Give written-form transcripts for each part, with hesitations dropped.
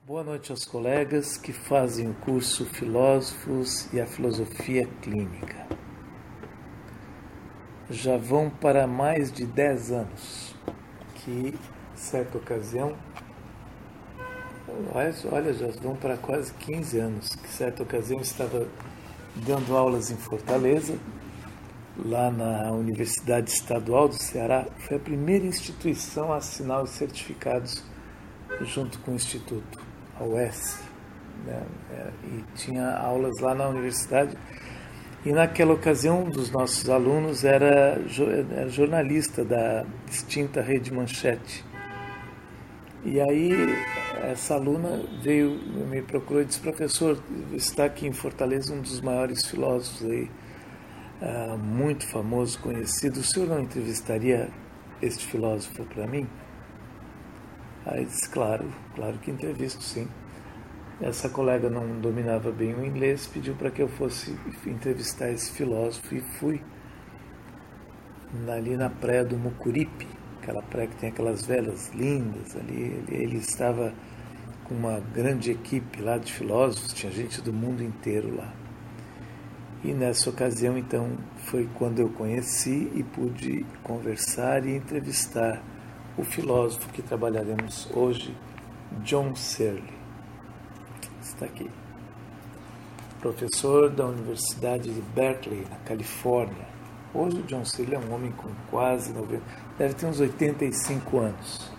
Boa noite aos colegas que fazem o curso Filósofos e a Filosofia Clínica. Já vão para mais de 10 anos que, certa ocasião, olha, já vão para quase 15 anos que, certa ocasião, estava dando aulas em Fortaleza, lá na Universidade Estadual do Ceará. Foi a primeira instituição a assinar os certificados junto com o Instituto, a UES, né? E tinha aulas lá na universidade. E naquela ocasião, um dos nossos alunos era jornalista da extinta Rede Manchete. E aí essa aluna me procurou e disse: professor, está aqui em Fortaleza um dos maiores filósofos aí, muito famoso, conhecido, o senhor não entrevistaria este filósofo para mim? Aí disse: claro que entrevisto, sim. Essa colega não dominava bem o inglês, pediu para que eu fosse entrevistar esse filósofo, e fui ali na praia do Mucuripe, aquela praia que tem aquelas velas lindas ali. Ele estava com uma grande equipe lá de filósofos, tinha gente do mundo inteiro lá. E nessa ocasião, então, foi quando eu conheci e pude conversar e entrevistar o filósofo que trabalharemos hoje, John Searle. Está aqui. Professor da Universidade de Berkeley, na Califórnia. Hoje o John Searle é um homem com quase 90, deve ter uns 85 anos.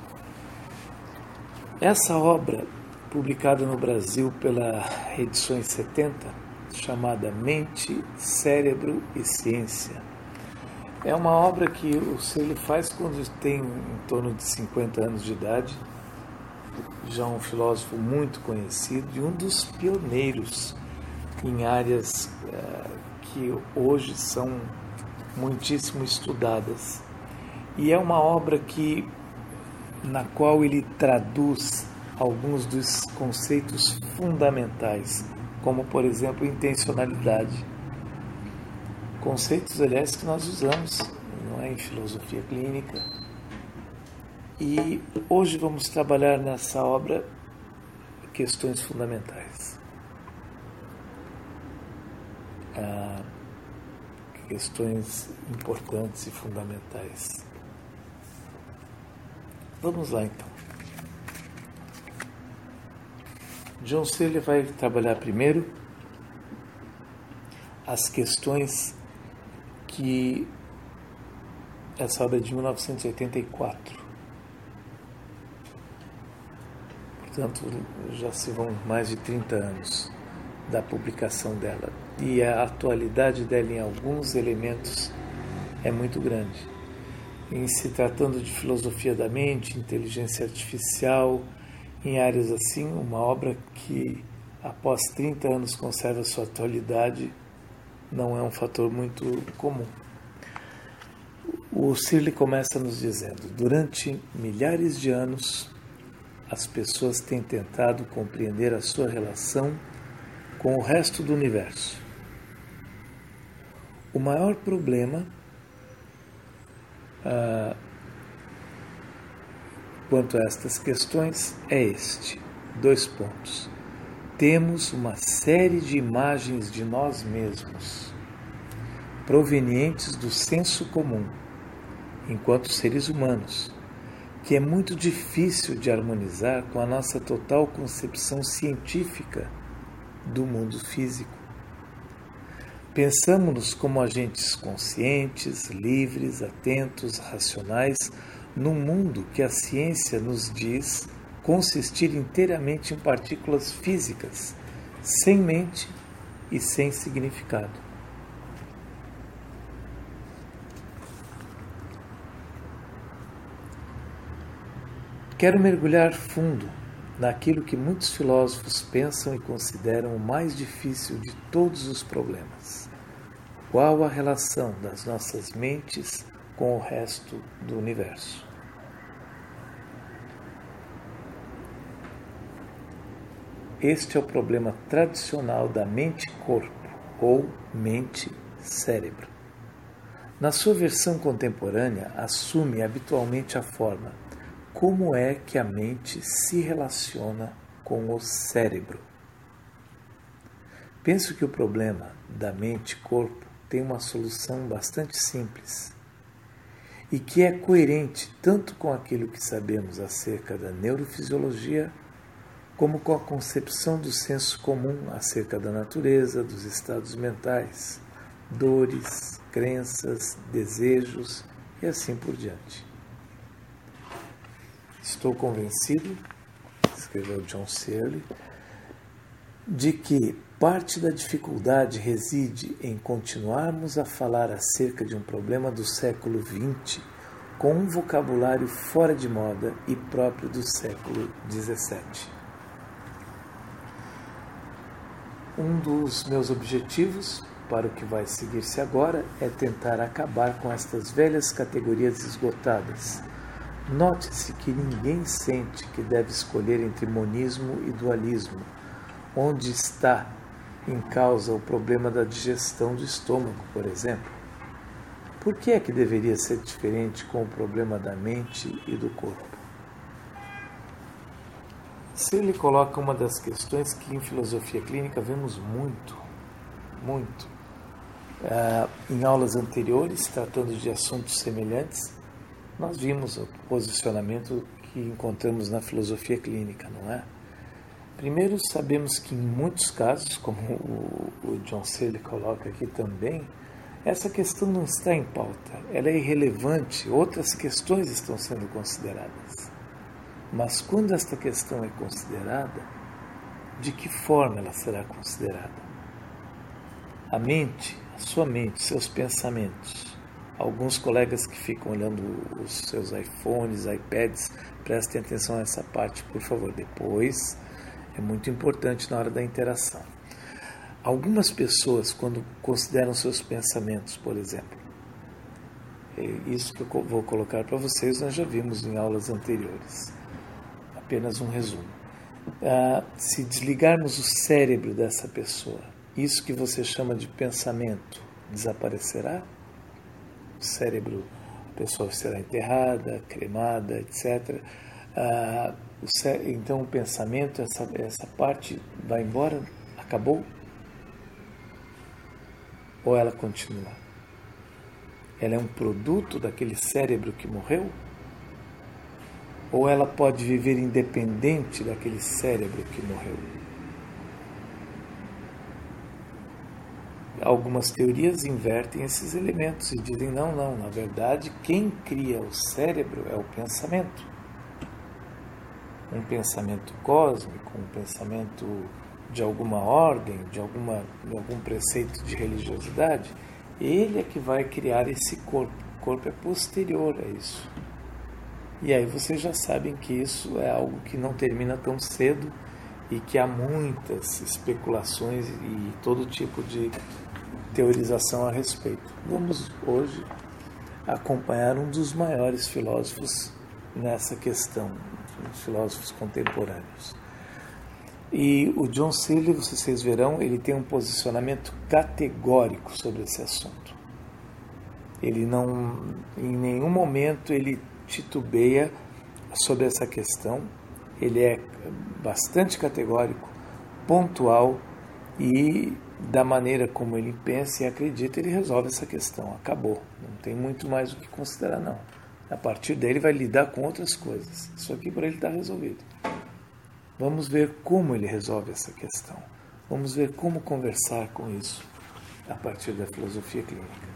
Essa obra, publicada no Brasil pela Edições 70, chamada Mente, Cérebro e Ciência, é uma obra que o Searle faz quando tem em torno de 50 anos de idade, já um filósofo muito conhecido e um dos pioneiros em áreas que hoje são muitíssimo estudadas. E é uma obra na qual ele traduz alguns dos conceitos fundamentais, como, por exemplo, intencionalidade. Conceitos, aliás, que nós usamos, não é, em filosofia clínica. E hoje vamos trabalhar nessa obra questões fundamentais. Questões importantes e fundamentais. Vamos lá, então. John Searle vai trabalhar primeiro as questões que essa obra é de 1984. Portanto, já se vão mais de 30 anos da publicação dela. E a atualidade dela em alguns elementos é muito grande. Em se tratando de filosofia da mente, inteligência artificial, em áreas assim, uma obra que após 30 anos conserva sua atualidade não é um fator muito comum. O Searle começa nos dizendo: durante milhares de anos, as pessoas têm tentado compreender a sua relação com o resto do universo. O maior problema quanto a estas questões é este: 2 pontos. Temos uma série de imagens de nós mesmos, provenientes do senso comum, enquanto seres humanos, que é muito difícil de harmonizar com a nossa total concepção científica do mundo físico. Pensamos-nos como agentes conscientes, livres, atentos, racionais, num mundo que a ciência nos diz consistir inteiramente em partículas físicas, sem mente e sem significado. Quero mergulhar fundo naquilo que muitos filósofos pensam e consideram o mais difícil de todos os problemas. Qual a relação das nossas mentes com o resto do universo? Este é o problema tradicional da mente-corpo, ou mente-cérebro. Na sua versão contemporânea, assume habitualmente a forma: como é que a mente se relaciona com o cérebro. Penso que o problema da mente e corpo tem uma solução bastante simples e que é coerente tanto com aquilo que sabemos acerca da neurofisiologia como com a concepção do senso comum acerca da natureza, dos estados mentais, dores, crenças, desejos e assim por diante. Estou convencido, escreveu John Searle, de que parte da dificuldade reside em continuarmos a falar acerca de um problema do século XX com um vocabulário fora de moda e próprio do século XVII. Um dos meus objetivos para o que vai seguir-se agora é tentar acabar com estas velhas categorias esgotadas. Note-se que ninguém sente que deve escolher entre monismo e dualismo, onde está em causa o problema da digestão do estômago, por exemplo. Por que é que deveria ser diferente com o problema da mente e do corpo? Se ele coloca uma das questões que em filosofia clínica vemos muito. Em aulas anteriores, tratando de assuntos semelhantes, nós vimos o posicionamento que encontramos na filosofia clínica, não é? Primeiro, sabemos que em muitos casos, como o John Searle coloca aqui também, essa questão não está em pauta, ela é irrelevante, outras questões estão sendo consideradas. Mas quando esta questão é considerada, de que forma ela será considerada? A mente, a sua mente, seus pensamentos. Alguns colegas que ficam olhando os seus iPhones, iPads, prestem atenção a essa parte, por favor, depois. É muito importante na hora da interação. Algumas pessoas, quando consideram seus pensamentos, por exemplo, isso que eu vou colocar para vocês, nós já vimos em aulas anteriores. Apenas um resumo. Se desligarmos o cérebro dessa pessoa, isso que você chama de pensamento desaparecerá? O cérebro, a pessoa será enterrada, cremada, etc. Então o pensamento, essa parte vai embora? Acabou? Ou ela continua? Ela é um produto daquele cérebro que morreu? Ou ela pode viver independente daquele cérebro que morreu? Algumas teorias invertem esses elementos e dizem, não, na verdade, quem cria o cérebro é o pensamento. Um pensamento cósmico, um pensamento de alguma ordem, de algum preceito de religiosidade, ele é que vai criar esse corpo. O corpo é posterior a isso. E aí vocês já sabem que isso é algo que não termina tão cedo e que há muitas especulações e todo tipo de teorização a respeito. Vamos hoje acompanhar um dos maiores filósofos nessa questão, os filósofos contemporâneos. E o John Searle, vocês verão, ele tem um posicionamento categórico sobre esse assunto. Ele não, em nenhum momento, ele titubeia sobre essa questão. Ele é bastante categórico, pontual e da maneira como ele pensa e acredita, ele resolve essa questão. Acabou. Não tem muito mais o que considerar, não. A partir daí ele vai lidar com outras coisas. Isso aqui para ele está resolvido. Vamos ver como ele resolve essa questão. Vamos ver como conversar com isso a partir da filosofia clínica.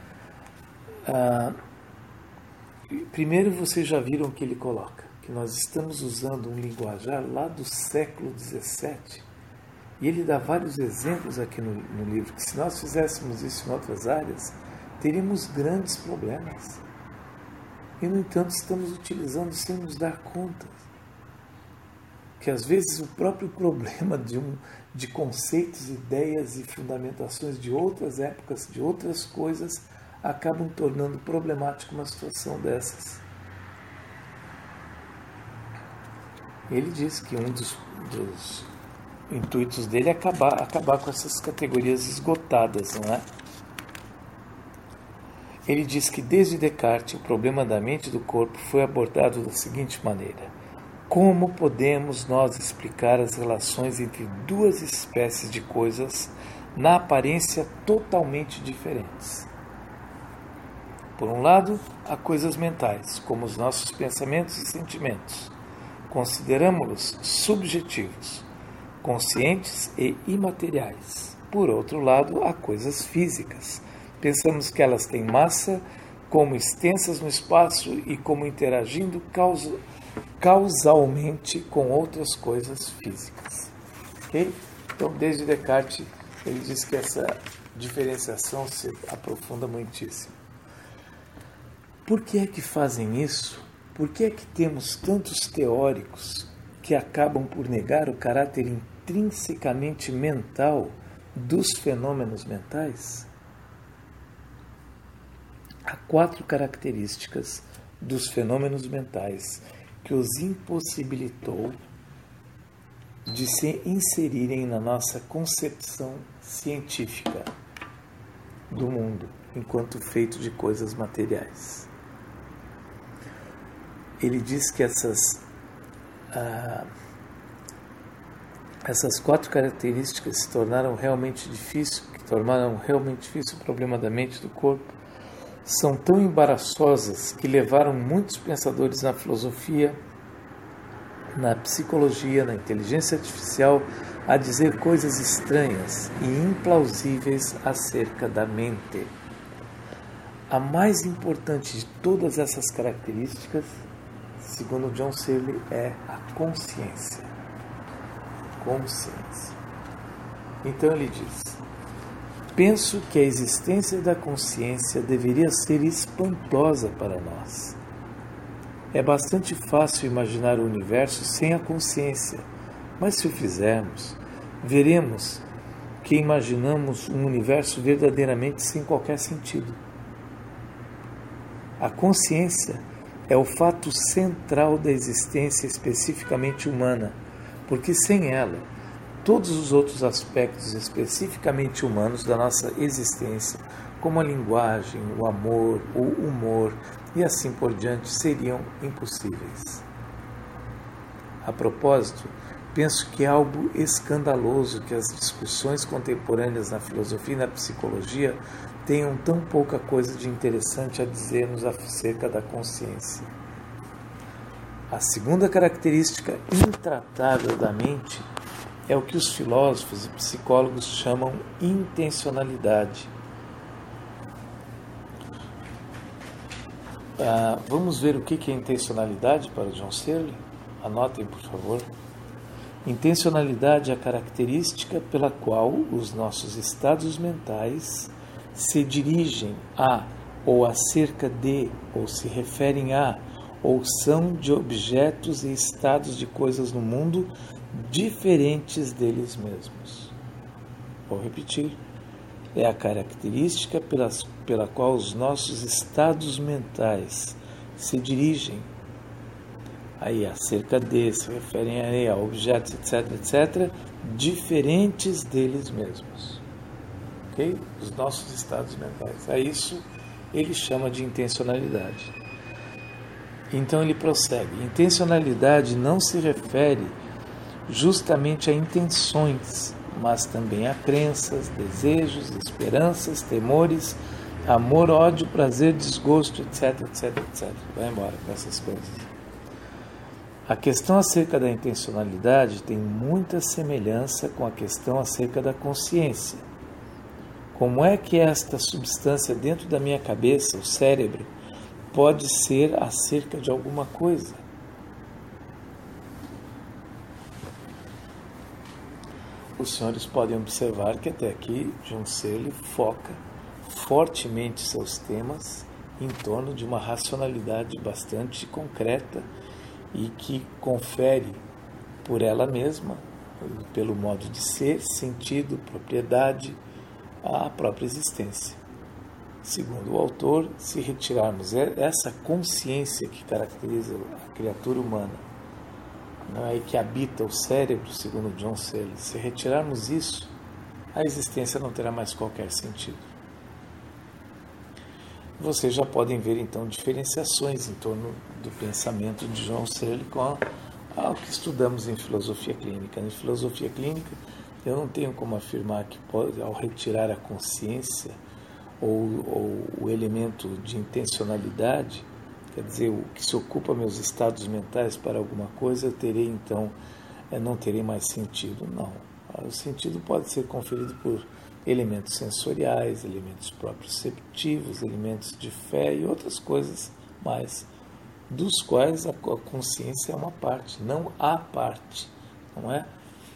Primeiro, vocês já viram o que ele coloca, que nós estamos usando um linguajar lá do século XVII, e ele dá vários exemplos aqui no livro, que se nós fizéssemos isso em outras áreas, teríamos grandes problemas. E, no entanto, estamos utilizando sem nos dar conta. Que, às vezes, o próprio problema de conceitos, ideias e fundamentações de outras épocas, de outras coisas, acabam tornando problemática uma situação dessas. Ele diz que um dos intuitos dele é acabar com essas categorias esgotadas, não é? Ele diz que desde Descartes o problema da mente e do corpo foi abordado da seguinte maneira: Como podemos nós explicar as relações entre duas espécies de coisas na aparência totalmente diferentes? Por um lado, há coisas mentais, como os nossos pensamentos e sentimentos. Consideramos-los subjetivos, conscientes e imateriais. Por outro lado, há coisas físicas. Pensamos que elas têm massa, como extensas no espaço e como interagindo causalmente com outras coisas físicas. Okay? Então, desde Descartes, ele diz que essa diferenciação se aprofunda muitíssimo. Por que é que fazem isso? Por que é que temos tantos teóricos que acabam por negar o caráter intrinsecamente mental dos fenômenos mentais? Há 4 características dos fenômenos mentais que os impossibilitou de se inserirem na nossa concepção científica do mundo, enquanto feito de coisas materiais. Ele diz que essas 4 características se tornaram realmente difícil, o problema da mente e do corpo, são tão embaraçosas que levaram muitos pensadores na filosofia, na psicologia, na inteligência artificial, a dizer coisas estranhas e implausíveis acerca da mente. A mais importante de todas essas características, segundo John Searle, é a consciência. Então ele diz: penso que a existência da consciência deveria ser espantosa para nós. É bastante fácil imaginar o universo sem a consciência, mas se o fizermos, veremos que imaginamos um universo verdadeiramente sem qualquer sentido. A consciência é o fato central da existência especificamente humana, porque sem ela, todos os outros aspectos especificamente humanos da nossa existência, como a linguagem, o amor, o humor e assim por diante, seriam impossíveis. A propósito, penso que é algo escandaloso que as discussões contemporâneas na filosofia e na psicologia tenham tão pouca coisa de interessante a dizer-nos acerca da consciência. A segunda característica intratável da mente é o que os filósofos e psicólogos chamam intencionalidade. Vamos ver o que é intencionalidade para John Searle? Anotem, por favor. Intencionalidade é a característica pela qual os nossos estados mentais se dirigem a, ou acerca de, ou se referem a, ou são de objetos e estados de coisas no mundo diferentes deles mesmos. Vou repetir. É a característica pela qual os nossos estados mentais se dirigem aí acerca de, se referem aí a objetos, etc., diferentes deles mesmos. Ok? Os nossos estados mentais. A isso ele chama de intencionalidade. Então ele prossegue. Intencionalidade não se refere justamente a intenções, mas também a crenças, desejos, esperanças, temores, amor, ódio, prazer, desgosto, etc. Vai embora com essas coisas. A questão acerca da intencionalidade tem muita semelhança com a questão acerca da consciência. Como é que esta substância dentro da minha cabeça, o cérebro, pode ser acerca de alguma coisa? Os senhores podem observar que até aqui John Searle foca fortemente seus temas em torno de uma racionalidade bastante concreta e que confere por ela mesma, pelo modo de ser, sentido, propriedade, à própria existência. Segundo o autor, se retirarmos essa consciência que caracteriza a criatura humana, não é, que habita o cérebro, segundo John Searle, se retirarmos isso, a existência não terá mais qualquer sentido. Vocês já podem ver, então, diferenciações em torno do pensamento de John Searle com ao que estudamos em filosofia clínica. Em filosofia clínica, eu não tenho como afirmar que ao retirar a consciência ou o elemento de intencionalidade, quer dizer, o que se ocupa meus estados mentais para alguma coisa, eu terei então, não terei mais sentido. Não. O sentido pode ser conferido por elementos sensoriais, elementos proprioceptivos, elementos de fé e outras coisas mais, dos quais a consciência é uma parte, não a parte, não é?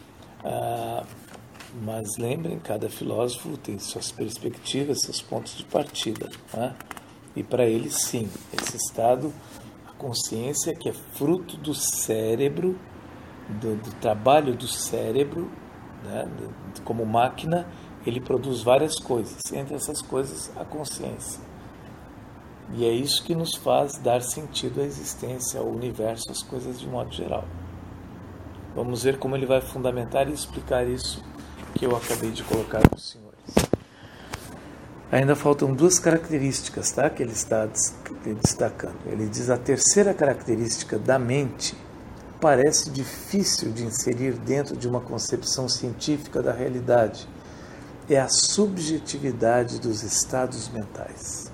Mas lembrem, cada filósofo tem suas perspectivas, seus pontos de partida, não é? E para ele, sim, esse estado, a consciência que é fruto do cérebro, do trabalho do cérebro, né? Como máquina, ele produz várias coisas, entre essas coisas a consciência. E é isso que nos faz dar sentido à existência, ao universo, às coisas de modo geral. Vamos ver como ele vai fundamentar e explicar isso que eu acabei de colocar para os senhores. Ainda faltam duas características, tá, que ele está destacando. Ele diz: a terceira característica da mente parece difícil de inserir dentro de uma concepção científica da realidade. É a subjetividade dos estados mentais.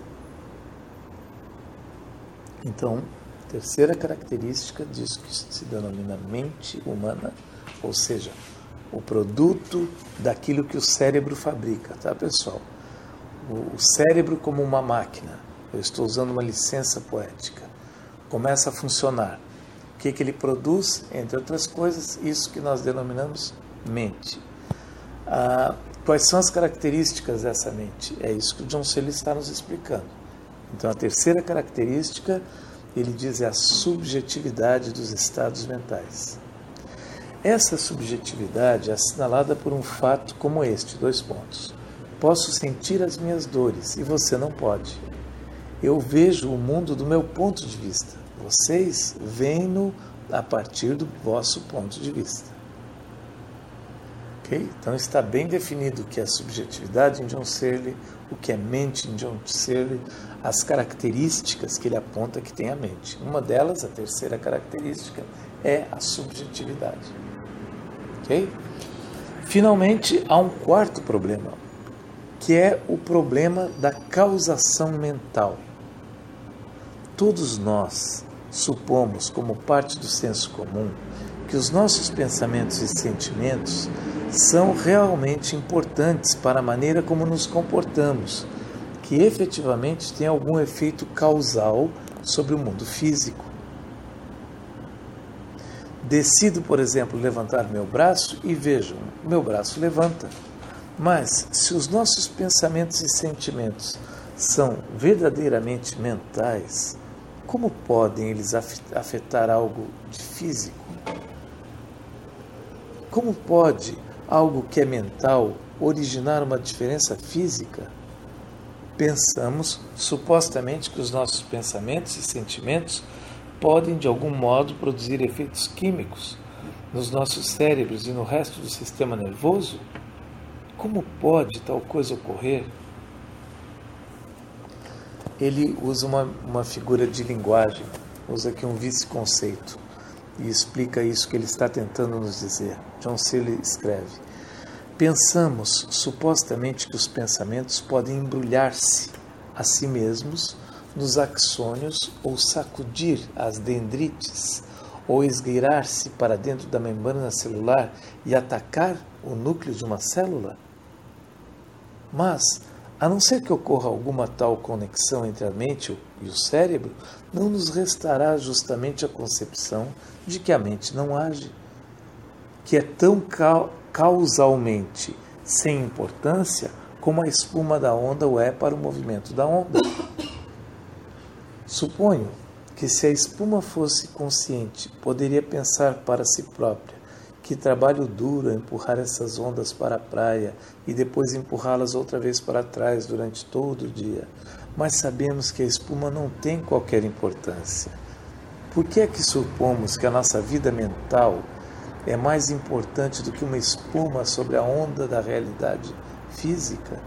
Então, a terceira característica disso que se denomina mente humana, ou seja, o produto daquilo que o cérebro fabrica, tá, pessoal? O cérebro como uma máquina, eu estou usando uma licença poética, começa a funcionar. O que ele produz? Entre outras coisas, isso que nós denominamos mente. Quais são as características dessa mente? É isso que o John Searle está nos explicando. Então, a terceira característica, ele diz, é a subjetividade dos estados mentais. Essa subjetividade é assinalada por um fato como este, 2 pontos. Posso sentir as minhas dores e você não pode. Eu vejo o mundo do meu ponto de vista. Vocês veem-no a partir do vosso ponto de vista. Ok? Então está bem definido o que é subjetividade em John Searle, o que é mente em John Searle, as características que ele aponta que tem a mente. Uma delas, a terceira característica, é a subjetividade. Ok? Finalmente, há um quarto problema, que é o problema da causação mental. Todos nós supomos, como parte do senso comum, que os nossos pensamentos e sentimentos são realmente importantes para a maneira como nos comportamos, que efetivamente tem algum efeito causal sobre o mundo físico. Decido, por exemplo, levantar meu braço e vejam, meu braço levanta. Mas, se os nossos pensamentos e sentimentos são verdadeiramente mentais, como podem eles afetar algo de físico? Como pode algo que é mental originar uma diferença física? Pensamos, supostamente, que os nossos pensamentos e sentimentos podem, de algum modo, produzir efeitos químicos nos nossos cérebros e no resto do sistema nervoso? Como pode tal coisa ocorrer? Ele usa uma figura de linguagem, usa aqui um vice-conceito e explica isso que ele está tentando nos dizer. John Searle escreve: pensamos supostamente que os pensamentos podem embrulhar-se a si mesmos nos axônios ou sacudir as dendrites ou esgueirar-se para dentro da membrana celular e atacar o núcleo de uma célula? Mas, a não ser que ocorra alguma tal conexão entre a mente e o cérebro, não nos restará justamente a concepção de que a mente não age, que é tão causalmente sem importância como a espuma da onda o é para o movimento da onda. Suponho que se a espuma fosse consciente, poderia pensar para si própria: que trabalho duro é empurrar essas ondas para a praia e depois empurrá-las outra vez para trás durante todo o dia. Mas sabemos que a espuma não tem qualquer importância. Por que é que supomos que a nossa vida mental é mais importante do que uma espuma sobre a onda da realidade física?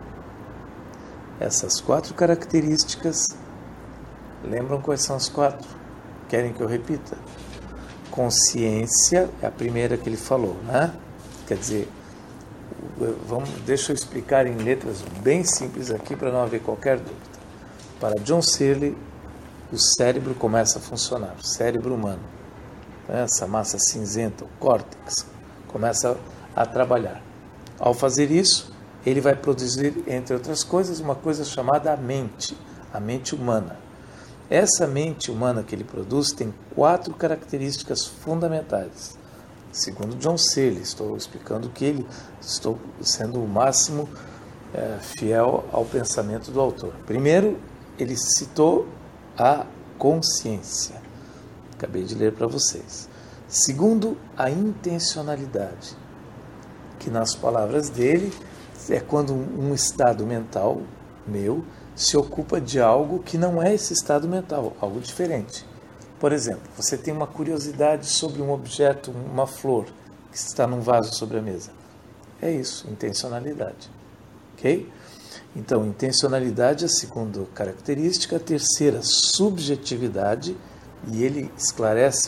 Essas 4 características, lembram quais são as 4? Querem que eu repita? consciência é a primeira que ele falou, né? Quer dizer, deixa eu explicar em letras bem simples aqui para não haver qualquer dúvida. Para John Searle, o cérebro começa a funcionar, o cérebro humano. Essa massa cinzenta, o córtex, começa a trabalhar. Ao fazer isso, ele vai produzir, entre outras coisas, uma coisa chamada a mente humana. Essa mente humana que ele produz tem 4 características fundamentais. Segundo John Searle, estou explicando que estou sendo o máximo fiel ao pensamento do autor. Primeiro, ele citou a consciência. Acabei de ler para vocês. Segundo, a intencionalidade, que nas palavras dele é quando um estado mental meu se ocupa de algo que não é esse estado mental, algo diferente. Por exemplo, você tem uma curiosidade sobre um objeto, uma flor, que está num vaso sobre a mesa. É isso, intencionalidade. Ok? Então, intencionalidade é a segunda característica. A terceira, subjetividade, e ele esclarece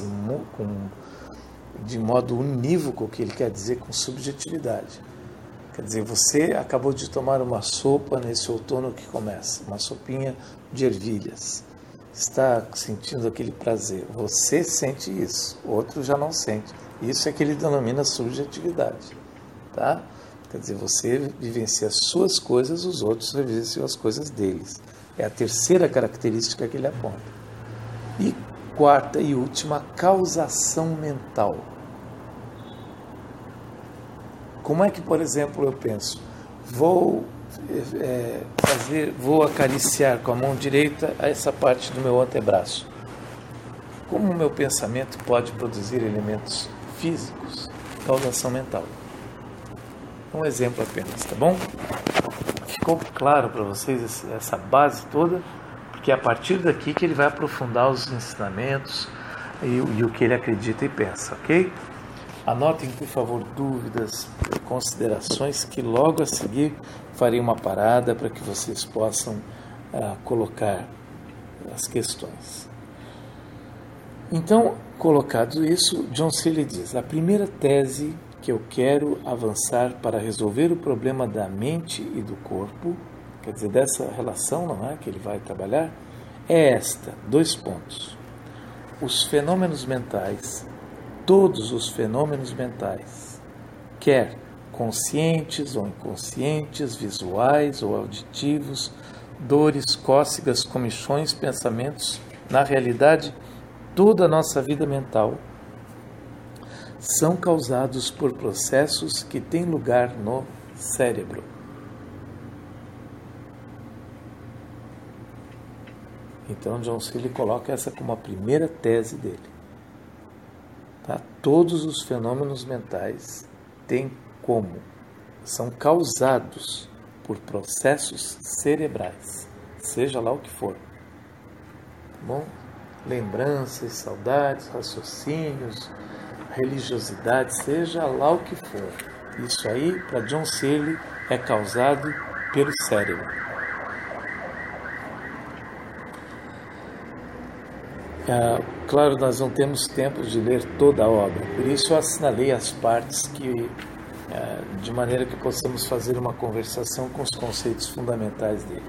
de modo unívoco o que ele quer dizer com subjetividade. Quer dizer, você acabou de tomar uma sopa nesse outono que começa, uma sopinha de ervilhas. Está sentindo aquele prazer. Você sente isso, outro já não sente. Isso é que ele denomina subjetividade. Tá? Quer dizer, você vivencia as suas coisas, os outros vivenciam as coisas deles. É a terceira característica que ele aponta. E quarta e última, causação mental. Como é que, por exemplo, eu penso, vou acariciar com a mão direita essa parte do meu antebraço? Como o meu pensamento pode produzir elementos físicos? Causação mental. Um exemplo apenas, tá bom? Ficou claro para vocês essa base toda? Porque é a partir daqui que ele vai aprofundar os ensinamentos e o que ele acredita e pensa, ok? Anotem, por favor, dúvidas, considerações, que logo a seguir farei uma parada para que vocês possam colocar as questões. Então, colocado isso, John Searle diz: a primeira tese que eu quero avançar para resolver o problema da mente e do corpo, quer dizer, dessa relação, não é, que ele vai trabalhar, é esta, 2 pontos. Os fenômenos mentais, todos os fenômenos mentais, quer conscientes ou inconscientes, visuais ou auditivos, dores, cócegas, comichões, pensamentos, na realidade, toda a nossa vida mental, são causados por processos que têm lugar no cérebro. Então, John Searle coloca essa como a primeira tese dele. Tá? Todos os fenômenos mentais são causados por processos cerebrais, seja lá o que for. Tá bom? Lembranças, saudades, raciocínios, religiosidade, seja lá o que for. Isso aí, para John Searle, é causado pelo cérebro. Claro, nós não temos tempo de ler toda a obra, por isso eu assinalei as partes de maneira que possamos fazer uma conversação com os conceitos fundamentais dele.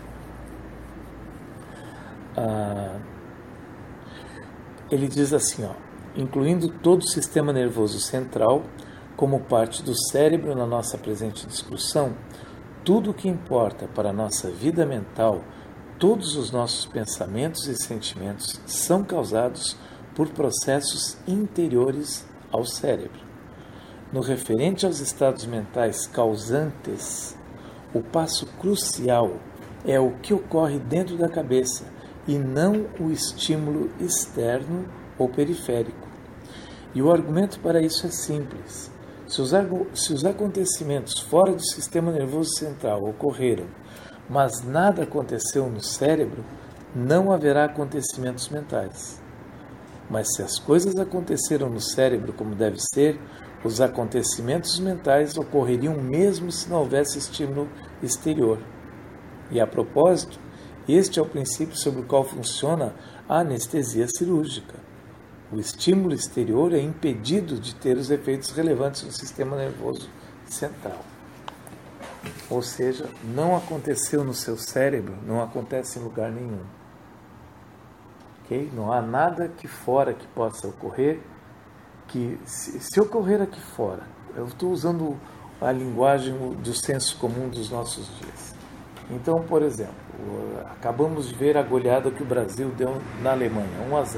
Ele diz assim, incluindo todo o sistema nervoso central, como parte do cérebro na nossa presente discussão, tudo o que importa para a nossa vida mental, todos os nossos pensamentos e sentimentos são causados por processos interiores ao cérebro. No referente aos estados mentais causantes, o passo crucial é o que ocorre dentro da cabeça e não o estímulo externo ou periférico. E o argumento para isso é simples. Se os acontecimentos fora do sistema nervoso central ocorreram, mas nada aconteceu no cérebro, não haverá acontecimentos mentais. Mas se as coisas aconteceram no cérebro como deve ser, os acontecimentos mentais ocorreriam mesmo se não houvesse estímulo exterior. E a propósito, este é o princípio sobre o qual funciona a anestesia cirúrgica. O estímulo exterior é impedido de ter os efeitos relevantes no sistema nervoso central. Ou seja, não aconteceu no seu cérebro, não acontece em lugar nenhum. Okay? Não há nada aqui fora que possa ocorrer, que se ocorrer aqui fora, eu estou usando a linguagem do senso comum dos nossos dias. Então, por exemplo, acabamos de ver a goleada que o Brasil deu na Alemanha, 1-0.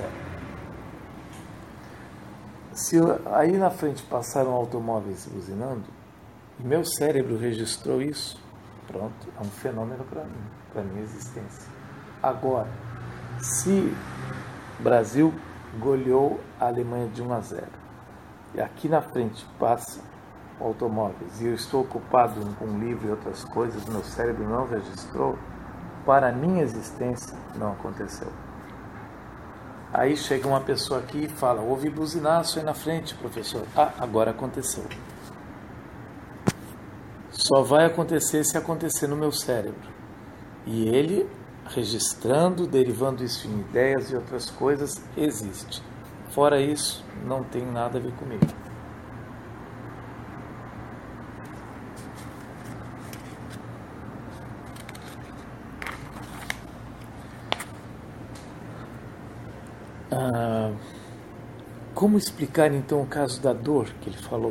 Se aí na frente passaram automóveis buzinando, e meu cérebro registrou isso, pronto, é um fenômeno para a minha existência. Agora, se o Brasil goleou a Alemanha de 1-0, e aqui na frente passam automóveis, e eu estou ocupado com um livro e outras coisas, meu cérebro não registrou, para a minha existência não aconteceu. Aí chega uma pessoa aqui e fala, houve buzinaço aí na frente, professor. Ah, agora aconteceu. Só vai acontecer se acontecer no meu cérebro. E ele, registrando, derivando isso em ideias e outras coisas, existe. Fora isso, não tem nada a ver comigo. Como explicar então o caso da dor que ele falou?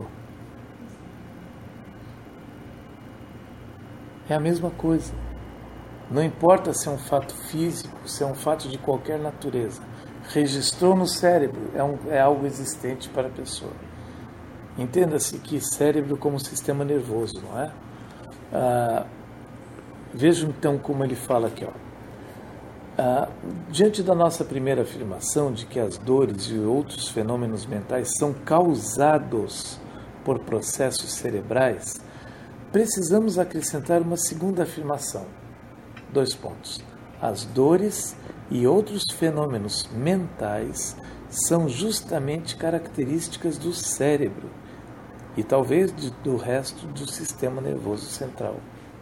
É a mesma coisa. Não importa se é um fato físico, se é um fato de qualquer natureza. Registrou no cérebro, é algo existente para a pessoa. Entenda-se que cérebro como sistema nervoso, não é? Veja então como ele fala aqui, ó. Diante da nossa primeira afirmação de que as dores e outros fenômenos mentais são causados por processos cerebrais, precisamos acrescentar uma segunda afirmação. 2 pontos. As dores e outros fenômenos mentais são justamente características do cérebro e talvez do resto do sistema nervoso central.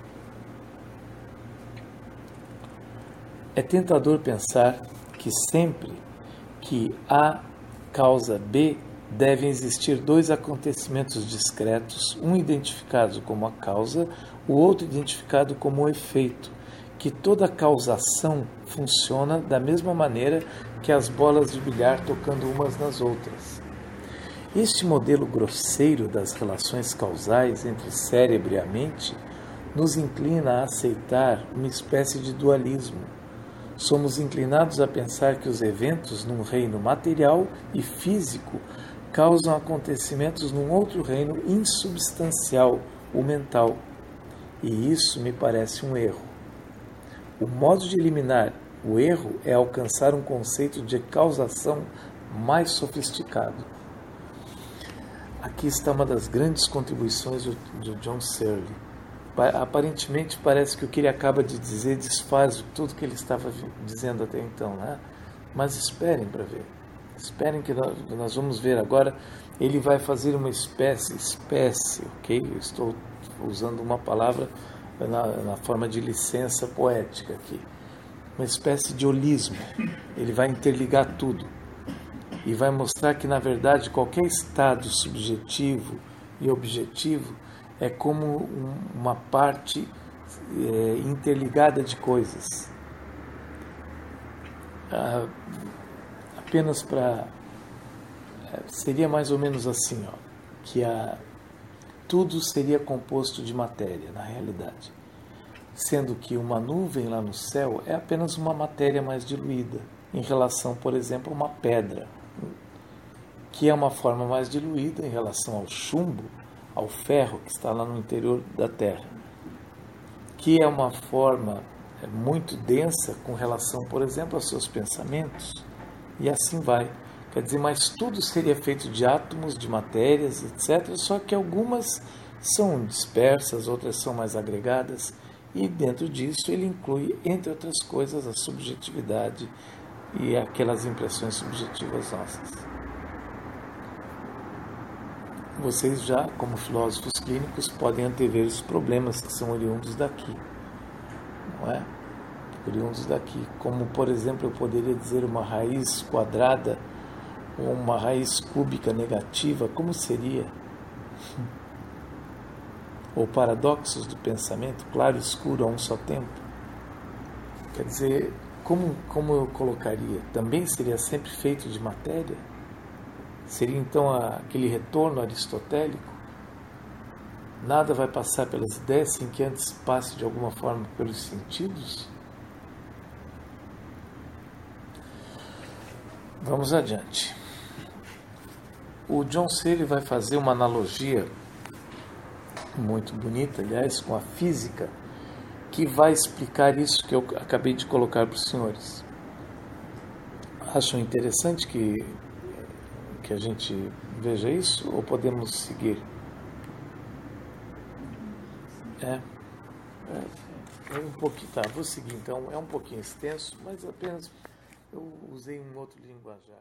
É tentador pensar que sempre que A causa B, devem existir 2 acontecimentos discretos, um identificado como a causa, o outro identificado como o efeito, que toda causação funciona da mesma maneira que as bolas de bilhar tocando umas nas outras. Este modelo grosseiro das relações causais entre cérebro e a mente nos inclina a aceitar uma espécie de dualismo. Somos inclinados a pensar que os eventos num reino material e físico causam acontecimentos num outro reino insubstancial, o mental. E isso me parece um erro. O modo de eliminar o erro é alcançar um conceito de causação mais sofisticado. Aqui está uma das grandes contribuições do John Searle. Aparentemente parece que o que ele acaba de dizer desfaz tudo que ele estava dizendo até então, né? Mas esperem para ver. Esperem que nós vamos ver agora. Ele vai fazer uma espécie, ok? Eu estou usando uma palavra na forma de licença poética aqui. Uma espécie de holismo. Ele vai interligar tudo. E vai mostrar que, na verdade, qualquer estado subjetivo e objetivo é como uma parte interligada de coisas. Apenas para... seria mais ou menos assim, ó, que tudo seria composto de matéria, na realidade. Sendo que uma nuvem lá no céu é apenas uma matéria mais diluída, em relação, por exemplo, a uma pedra, que é uma forma mais diluída em relação ao chumbo, ao ferro que está lá no interior da Terra, que é uma forma muito densa com relação, por exemplo, aos seus pensamentos, e assim vai. Quer dizer, mas tudo seria feito de átomos, de matérias, etc., só que algumas são dispersas, outras são mais agregadas, e dentro disso ele inclui, entre outras coisas, a subjetividade e aquelas impressões subjetivas nossas. Vocês já, como filósofos clínicos, podem antever os problemas que são oriundos daqui, não é? Oriundos daqui, como, por exemplo, eu poderia dizer uma raiz quadrada ou uma raiz cúbica negativa, como seria? Ou paradoxos do pensamento, claro e escuro a um só tempo? Quer dizer, como eu colocaria? Também seria sempre feito de matéria? Seria então aquele retorno aristotélico? Nada vai passar pelas ideias sem que antes passe de alguma forma pelos sentidos? Vamos adiante. O John Searle vai fazer uma analogia muito bonita, aliás, com a física, que vai explicar isso que eu acabei de colocar para os senhores. Acham interessante que a gente veja isso ou podemos seguir? É um pouquinho, tá, vou seguir então, é um pouquinho extenso, mas apenas eu usei um outro linguajar.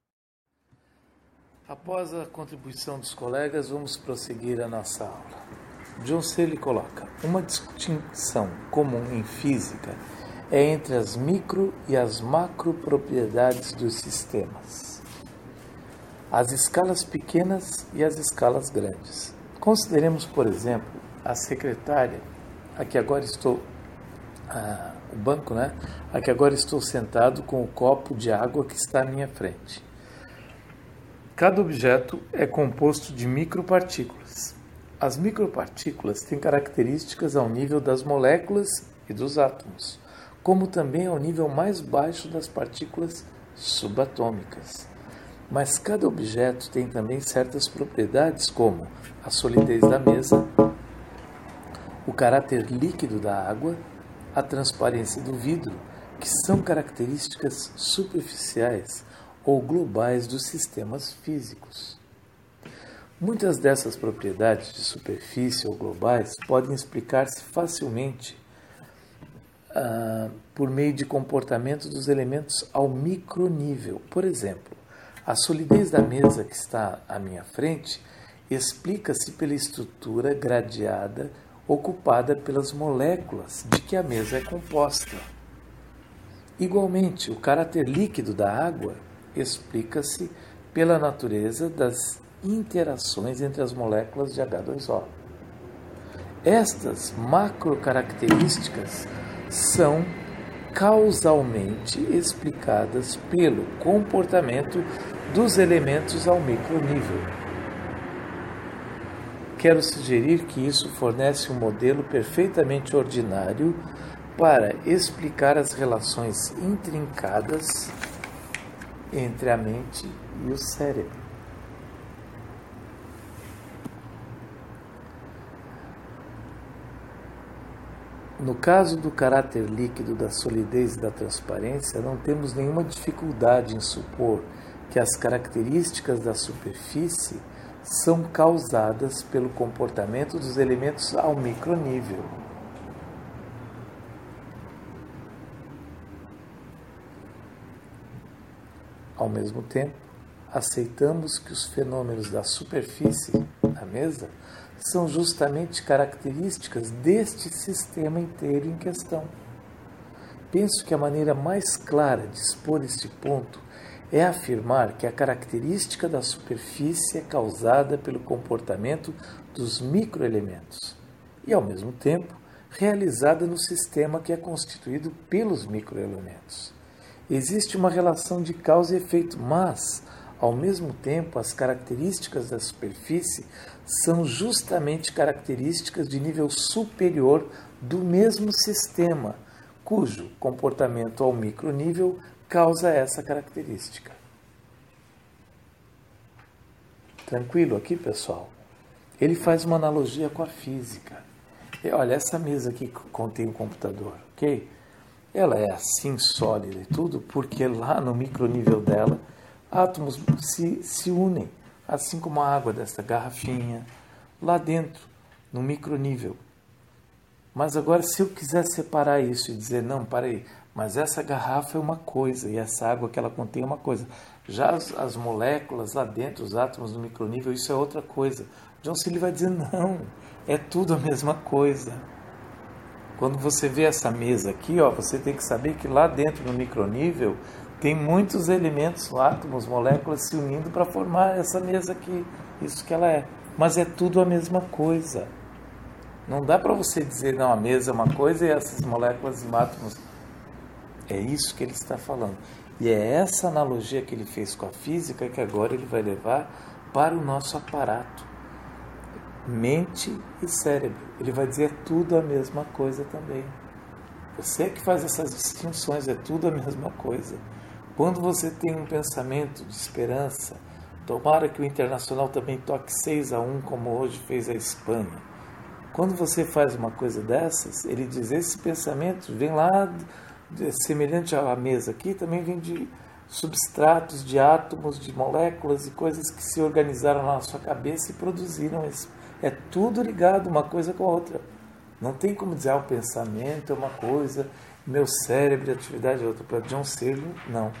Após a contribuição dos colegas, vamos prosseguir a nossa aula. John Searle coloca: uma distinção comum em física é entre as micro e as macro propriedades dos sistemas, as escalas pequenas e as escalas grandes. Consideremos, por exemplo, a secretária, aqui agora estou, o banco, né? Aqui agora estou sentado com o copo de água que está à minha frente. Cada objeto é composto de micropartículas. As micropartículas têm características ao nível das moléculas e dos átomos, como também ao nível mais baixo das partículas subatômicas. Mas cada objeto tem também certas propriedades, como a solidez da mesa, o caráter líquido da água, a transparência do vidro, que são características superficiais ou globais dos sistemas físicos. Muitas dessas propriedades de superfície ou globais podem explicar-se facilmente por meio de comportamento dos elementos ao micronível. Por exemplo, a solidez da mesa que está à minha frente explica-se pela estrutura gradeada ocupada pelas moléculas de que a mesa é composta. Igualmente, o caráter líquido da água explica-se pela natureza das interações entre as moléculas de H2O. Estas macrocaracterísticas são causalmente explicadas pelo comportamento dos elementos ao micronível. Quero sugerir que isso fornece um modelo perfeitamente ordinário para explicar as relações intrincadas entre a mente e o cérebro. No caso do caráter líquido, da solidez e da transparência, não temos nenhuma dificuldade em supor que as características da superfície são causadas pelo comportamento dos elementos ao micronível. Ao mesmo tempo, aceitamos que os fenômenos da superfície, da mesa, são justamente características deste sistema inteiro em questão. Penso que a maneira mais clara de expor este ponto é afirmar que a característica da superfície é causada pelo comportamento dos microelementos e, ao mesmo tempo, realizada no sistema que é constituído pelos microelementos. Existe uma relação de causa e efeito, mas, ao mesmo tempo, as características da superfície são justamente características de nível superior do mesmo sistema, cujo comportamento ao micronível causa essa característica. Tranquilo aqui, pessoal? Ele faz uma analogia com a física. E olha, essa mesa aqui que contém o computador, ok? Ela é assim sólida e tudo porque lá no micronível dela átomos se unem, assim como a água dessa garrafinha, lá dentro, no micronível. Mas agora, se eu quiser separar isso e dizer, não, para aí, mas essa garrafa é uma coisa e essa água que ela contém é uma coisa. Já as moléculas lá dentro, os átomos no micronível, isso é outra coisa. John Searle vai dizer, não, é tudo a mesma coisa. Quando você vê essa mesa aqui, ó, você tem que saber que lá dentro no micronível Tem muitos elementos, átomos, moléculas se unindo para formar essa mesa aqui, isso que ela é. Mas é tudo a mesma coisa. Não dá para você dizer, não, a mesa é uma coisa e essas moléculas e átomos. É isso que ele está falando. E é essa analogia que ele fez com a física que agora ele vai levar para o nosso aparato. Mente e cérebro. Ele vai dizer tudo a mesma coisa também. Você que faz essas distinções, é tudo a mesma coisa. Quando você tem um pensamento de esperança, tomara que o Internacional também toque 6-1, como hoje fez a Espanha. Quando você faz uma coisa dessas, ele diz, esse pensamento vem lá, semelhante à mesa aqui, também vem de substratos, de átomos, de moléculas e coisas que se organizaram na sua cabeça e produziram isso. É tudo ligado uma coisa com a outra. Não tem como dizer, o pensamento é uma coisa, meu cérebro e atividade é outra. Para John Searle, não.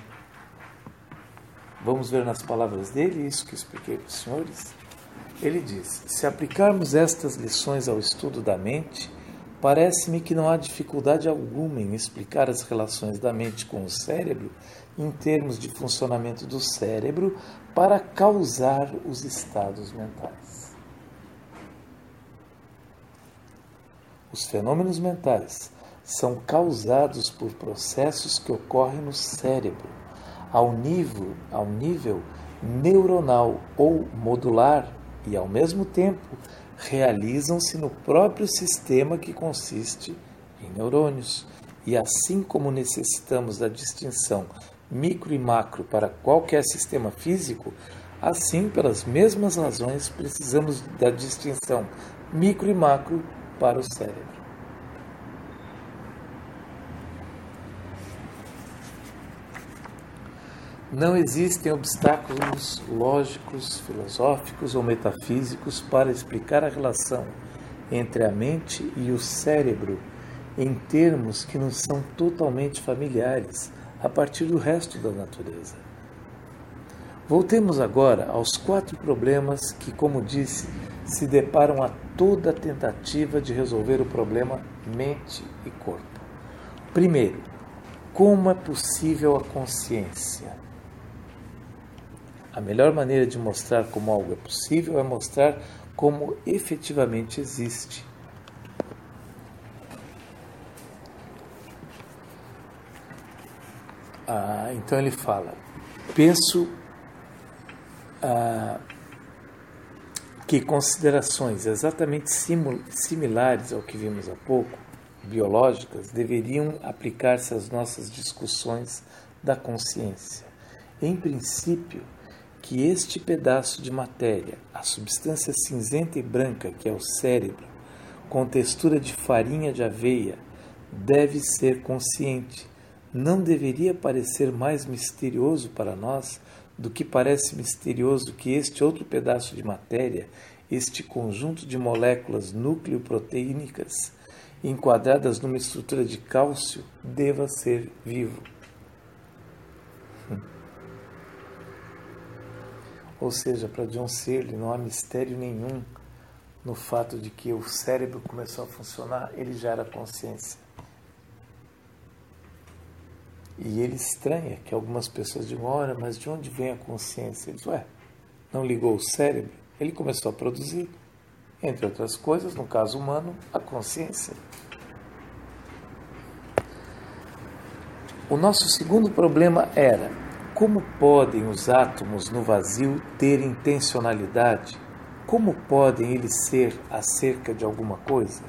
Vamos ver nas palavras dele, isso que expliquei para os senhores. Ele diz, se aplicarmos estas lições ao estudo da mente, parece-me que não há dificuldade alguma em explicar as relações da mente com o cérebro em termos de funcionamento do cérebro para causar os estados mentais. Os fenômenos mentais são causados por processos que ocorrem no cérebro, ao nível neuronal ou modular e, ao mesmo tempo, realizam-se no próprio sistema que consiste em neurônios. E assim como necessitamos da distinção micro e macro para qualquer sistema físico, assim, pelas mesmas razões, precisamos da distinção micro e macro para o cérebro. Não existem obstáculos lógicos, filosóficos ou metafísicos para explicar a relação entre a mente e o cérebro em termos que nos são totalmente familiares a partir do resto da natureza. Voltemos agora aos 4 problemas que, como disse, se deparam a toda tentativa de resolver o problema mente e corpo. Primeiro, como é possível a consciência? A melhor maneira de mostrar como algo é possível é mostrar como efetivamente existe. Então ele fala, penso que considerações exatamente similares ao que vimos há pouco, biológicas, deveriam aplicar-se às nossas discussões da consciência. Em princípio, que este pedaço de matéria, a substância cinzenta e branca que é o cérebro, com textura de farinha de aveia, deve ser consciente. Não deveria parecer mais misterioso para nós do que parece misterioso que este outro pedaço de matéria, este conjunto de moléculas núcleo-proteínicas, enquadradas numa estrutura de cálcio, deva ser vivo. Ou seja, para John Searle não há mistério nenhum no fato de que o cérebro começou a funcionar, ele já era consciência. E ele estranha que algumas pessoas digam, ora, mas de onde vem a consciência? Ele diz, não ligou o cérebro? Ele começou a produzir, entre outras coisas, no caso humano, a consciência. O nosso segundo problema era, como podem os átomos no vazio ter intencionalidade? Como podem eles ser acerca de alguma coisa?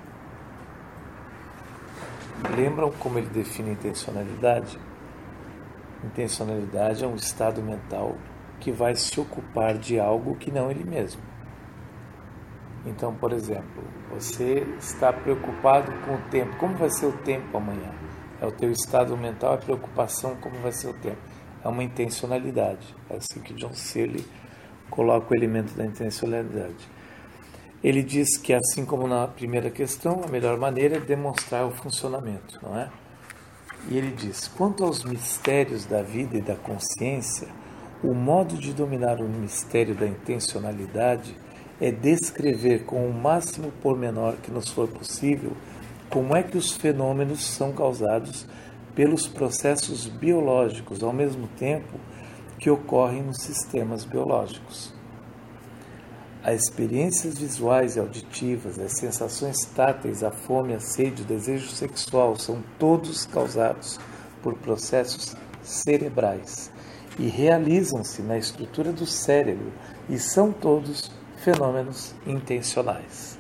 Lembram como ele define intencionalidade? Intencionalidade é um estado mental que vai se ocupar de algo que não ele mesmo. Então, por exemplo, você está preocupado com o tempo. Como vai ser o tempo amanhã? É o teu estado mental, a preocupação, como vai ser o tempo. É uma intencionalidade. É assim que John Searle coloca o elemento da intencionalidade. Ele diz que, assim como na primeira questão, a melhor maneira é demonstrar o funcionamento, não é? E ele diz, quanto aos mistérios da vida e da consciência, o modo de dominar o mistério da intencionalidade é descrever com o máximo pormenor que nos for possível como é que os fenômenos são causados pelos processos biológicos, ao mesmo tempo que ocorrem nos sistemas biológicos. As experiências visuais e auditivas, as sensações táteis, a fome, a sede, o desejo sexual são todos causados por processos cerebrais e realizam-se na estrutura do cérebro e são todos fenômenos intencionais.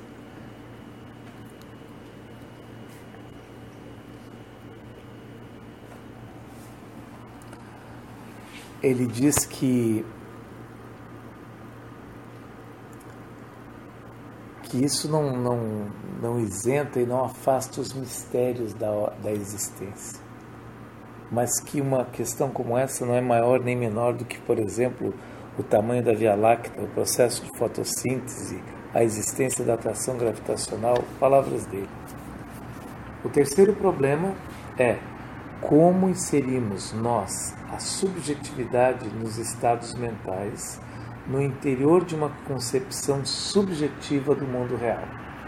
Ele diz que isso não isenta e não afasta os mistérios da existência, mas que uma questão como essa não é maior nem menor do que, por exemplo, o tamanho da Via Láctea, o processo de fotossíntese, a existência da atração gravitacional, palavras dele. O terceiro problema é como inserimos nós a subjetividade nos estados mentais no interior de uma concepção subjetiva do mundo real.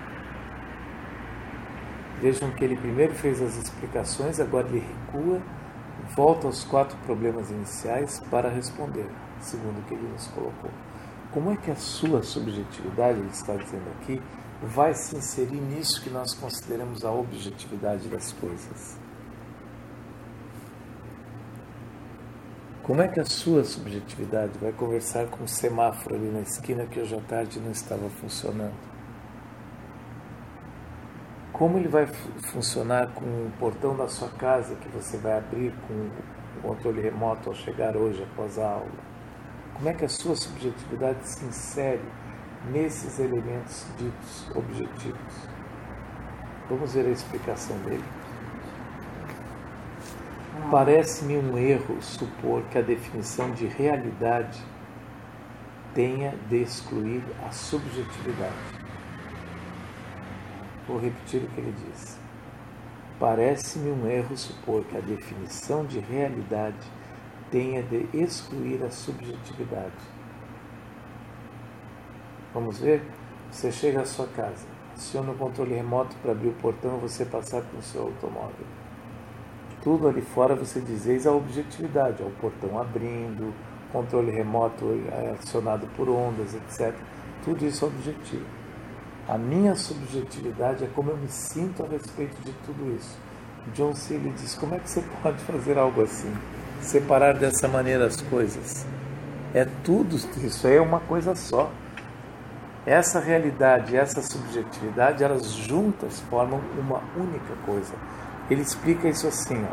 Vejam que ele primeiro fez as explicações, agora ele recua, volta aos 4 problemas iniciais para responder, segundo o que ele nos colocou. Como é que a sua subjetividade, ele está dizendo aqui, vai se inserir nisso que nós consideramos a objetividade das coisas? Como é que a sua subjetividade vai conversar com o semáforo ali na esquina que hoje à tarde não estava funcionando? Como ele vai funcionar com o portão da sua casa que você vai abrir com o controle remoto ao chegar hoje após a aula? Como é que a sua subjetividade se insere nesses elementos ditos objetivos? Vamos ver a explicação dele. Parece-me um erro supor que a definição de realidade tenha de excluir a subjetividade. Vou repetir o que ele diz. Parece-me um erro supor que a definição de realidade tenha de excluir a subjetividade. Vamos ver? Você chega à sua casa, aciona o controle remoto para abrir o portão e você passar pelo seu automóvel. Tudo ali fora você diz, eis a objetividade, é o portão abrindo, controle remoto acionado por ondas, etc. Tudo isso é objetivo. A minha subjetividade é como eu me sinto a respeito de tudo isso. John Seeley diz, como é que você pode fazer algo assim? Separar dessa maneira as coisas? É tudo isso, é uma coisa só. Essa realidade e essa subjetividade, elas juntas formam uma única coisa. Ele explica isso assim,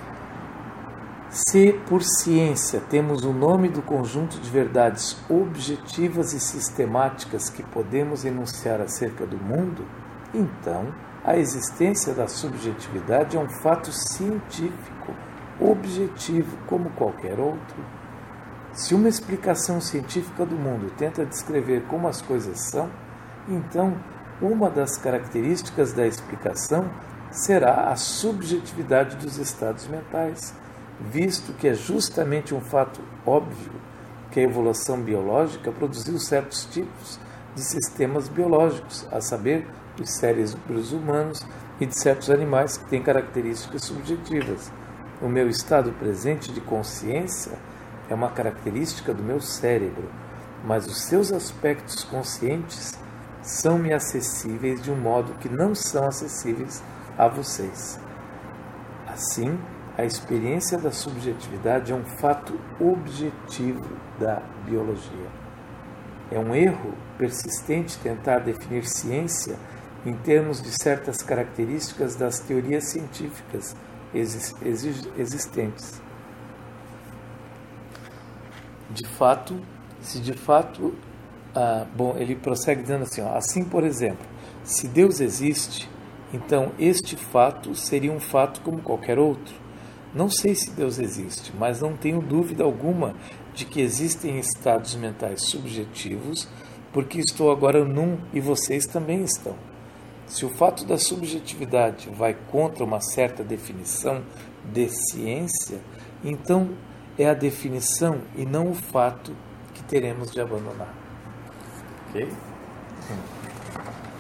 Se por ciência temos o nome do conjunto de verdades objetivas e sistemáticas que podemos enunciar acerca do mundo, então a existência da subjetividade é um fato científico, objetivo como qualquer outro. Se uma explicação científica do mundo tenta descrever como as coisas são, então uma das características da explicação será a subjetividade dos estados mentais, visto que é justamente um fato óbvio que a evolução biológica produziu certos tipos de sistemas biológicos, a saber, dos cérebros humanos e de certos animais que têm características subjetivas. O meu estado presente de consciência é uma característica do meu cérebro, mas os seus aspectos conscientes são-me acessíveis de um modo que não são acessíveis a vocês. Assim, a experiência da subjetividade é um fato objetivo da biologia. É um erro persistente tentar definir ciência em termos de certas características das teorias científicas existentes. Ele prossegue dizendo assim, assim, por exemplo, se Deus existe, então este fato seria um fato como qualquer outro. Não sei se Deus existe, mas não tenho dúvida alguma de que existem estados mentais subjetivos, porque estou agora num e vocês também estão. Se o fato da subjetividade vai contra uma certa definição de ciência, então é a definição e não o fato que teremos de abandonar. Ok?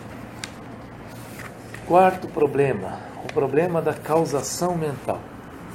Quarto problema, o problema da causação mental.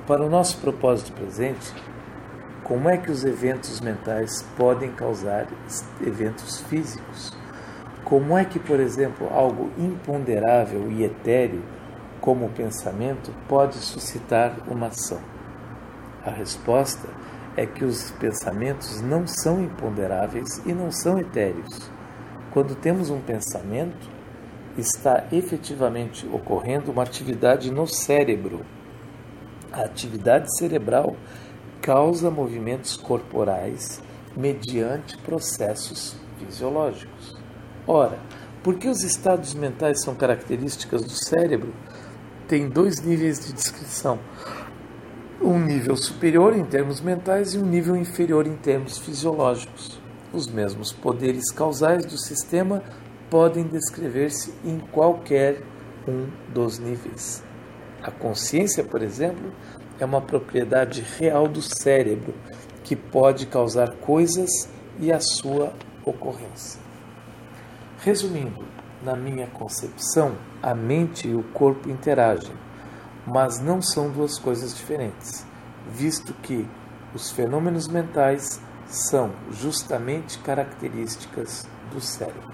para o nosso propósito presente, como é que os eventos mentais podem causar eventos físicos? Como é que, por exemplo, algo imponderável e etéreo, como o pensamento, pode suscitar uma ação? A resposta é que os pensamentos não são imponderáveis e não são etéreos. Quando temos um pensamento, está efetivamente ocorrendo uma atividade no cérebro. A atividade cerebral causa movimentos corporais mediante processos fisiológicos. Ora, porque os estados mentais são características do cérebro, tem dois níveis de descrição. Um nível superior em termos mentais e um nível inferior em termos fisiológicos. Os mesmos poderes causais do sistema podem descrever-se em qualquer um dos níveis. A consciência, por exemplo, é uma propriedade real do cérebro que pode causar coisas e a sua ocorrência. Resumindo, na minha concepção, a mente e o corpo interagem, mas não são duas coisas diferentes, visto que os fenômenos mentais são justamente características do cérebro.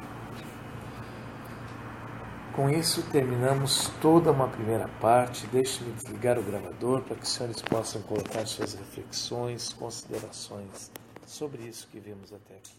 Com isso, terminamos toda uma primeira parte. Deixe-me desligar o gravador para que os senhores possam colocar suas reflexões, considerações sobre isso que vimos até aqui.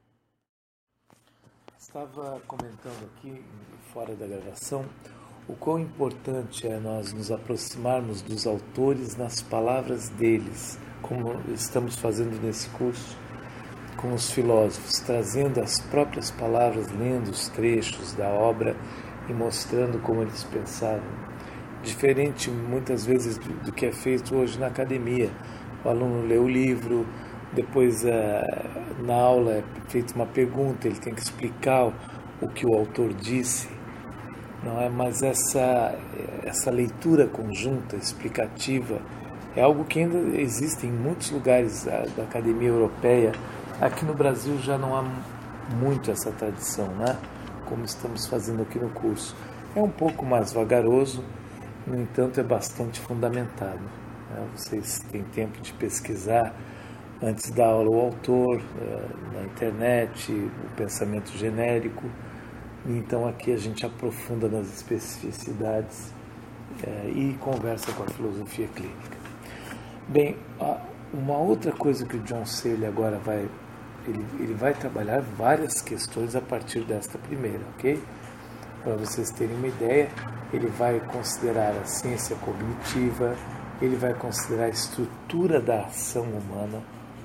Estava comentando aqui, fora da gravação, o quão importante é nós nos aproximarmos dos autores nas palavras deles, como estamos fazendo nesse curso, com os filósofos, trazendo as próprias palavras, lendo os trechos da obra e mostrando como eles pensavam. Diferente, muitas vezes, do que é feito hoje na academia. O aluno lê o livro, depois na aula é feita uma pergunta, ele tem que explicar o que o autor disse. Não é? Mas essa leitura conjunta, explicativa, é algo que ainda existe em muitos lugares da academia europeia. Aqui no Brasil já não há muito essa tradição, né? Como estamos fazendo aqui no curso. É um pouco mais vagaroso, no entanto é bastante fundamentado. Né? Vocês têm tempo de pesquisar antes da aula o autor, na internet, o pensamento genérico. Então aqui a gente aprofunda nas especificidades e conversa com a filosofia clínica. Bem, uma outra coisa que o John Searle agora ele vai trabalhar várias questões a partir desta primeira, ok? Para vocês terem uma ideia, ele vai considerar a ciência cognitiva, ele vai considerar a estrutura da ação humana,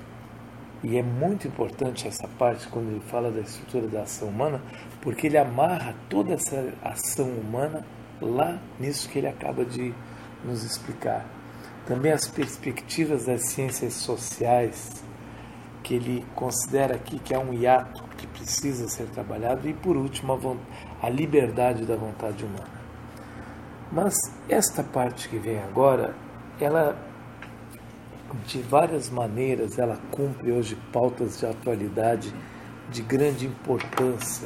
e é muito importante essa parte quando ele fala da estrutura da ação humana, porque ele amarra toda essa ação humana lá nisso que ele acaba de nos explicar. Também as perspectivas das ciências sociais, que ele considera aqui que é um hiato que precisa ser trabalhado, e por último a liberdade da vontade humana. Mas esta parte que vem agora, ela de várias maneiras ela cumpre hoje pautas de atualidade de grande importância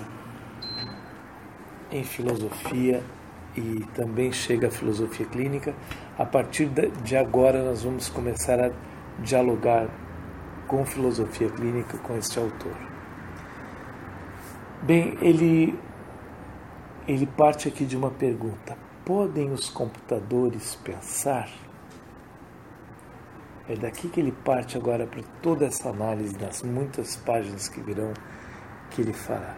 em filosofia, e também chega à filosofia clínica. A partir de agora nós vamos começar a dialogar com filosofia clínica com este autor. Bem, ele parte aqui de uma pergunta: podem os computadores pensar? É daqui que ele parte agora para toda essa análise das muitas páginas que virão, que ele fará.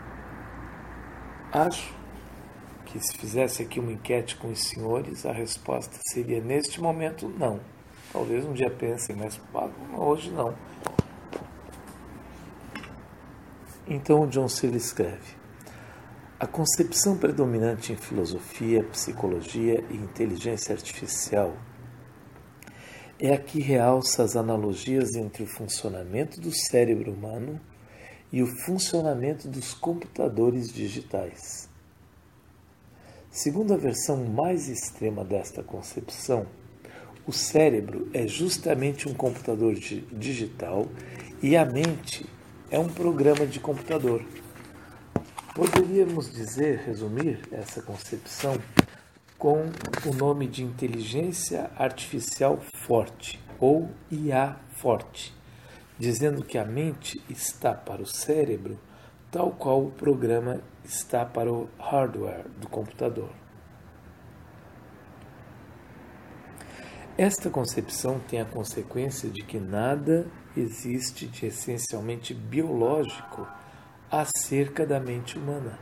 Acho que se fizesse aqui uma enquete com os senhores, a resposta seria, neste momento, não. Talvez um dia pensem, mas hoje não. Então o John Searle escreve: a concepção predominante em filosofia, psicologia e inteligência artificial é a que realça as analogias entre o funcionamento do cérebro humano e o funcionamento dos computadores digitais. Segundo a versão mais extrema desta concepção, o cérebro é justamente um computador digital e a mente é um programa de computador. Poderíamos dizer, resumir essa concepção com o nome de Inteligência Artificial Forte, ou IA Forte, dizendo que a mente está para o cérebro tal qual o programa está para o hardware do computador. Esta concepção tem a consequência de que nada existe de essencialmente biológico acerca da mente humana.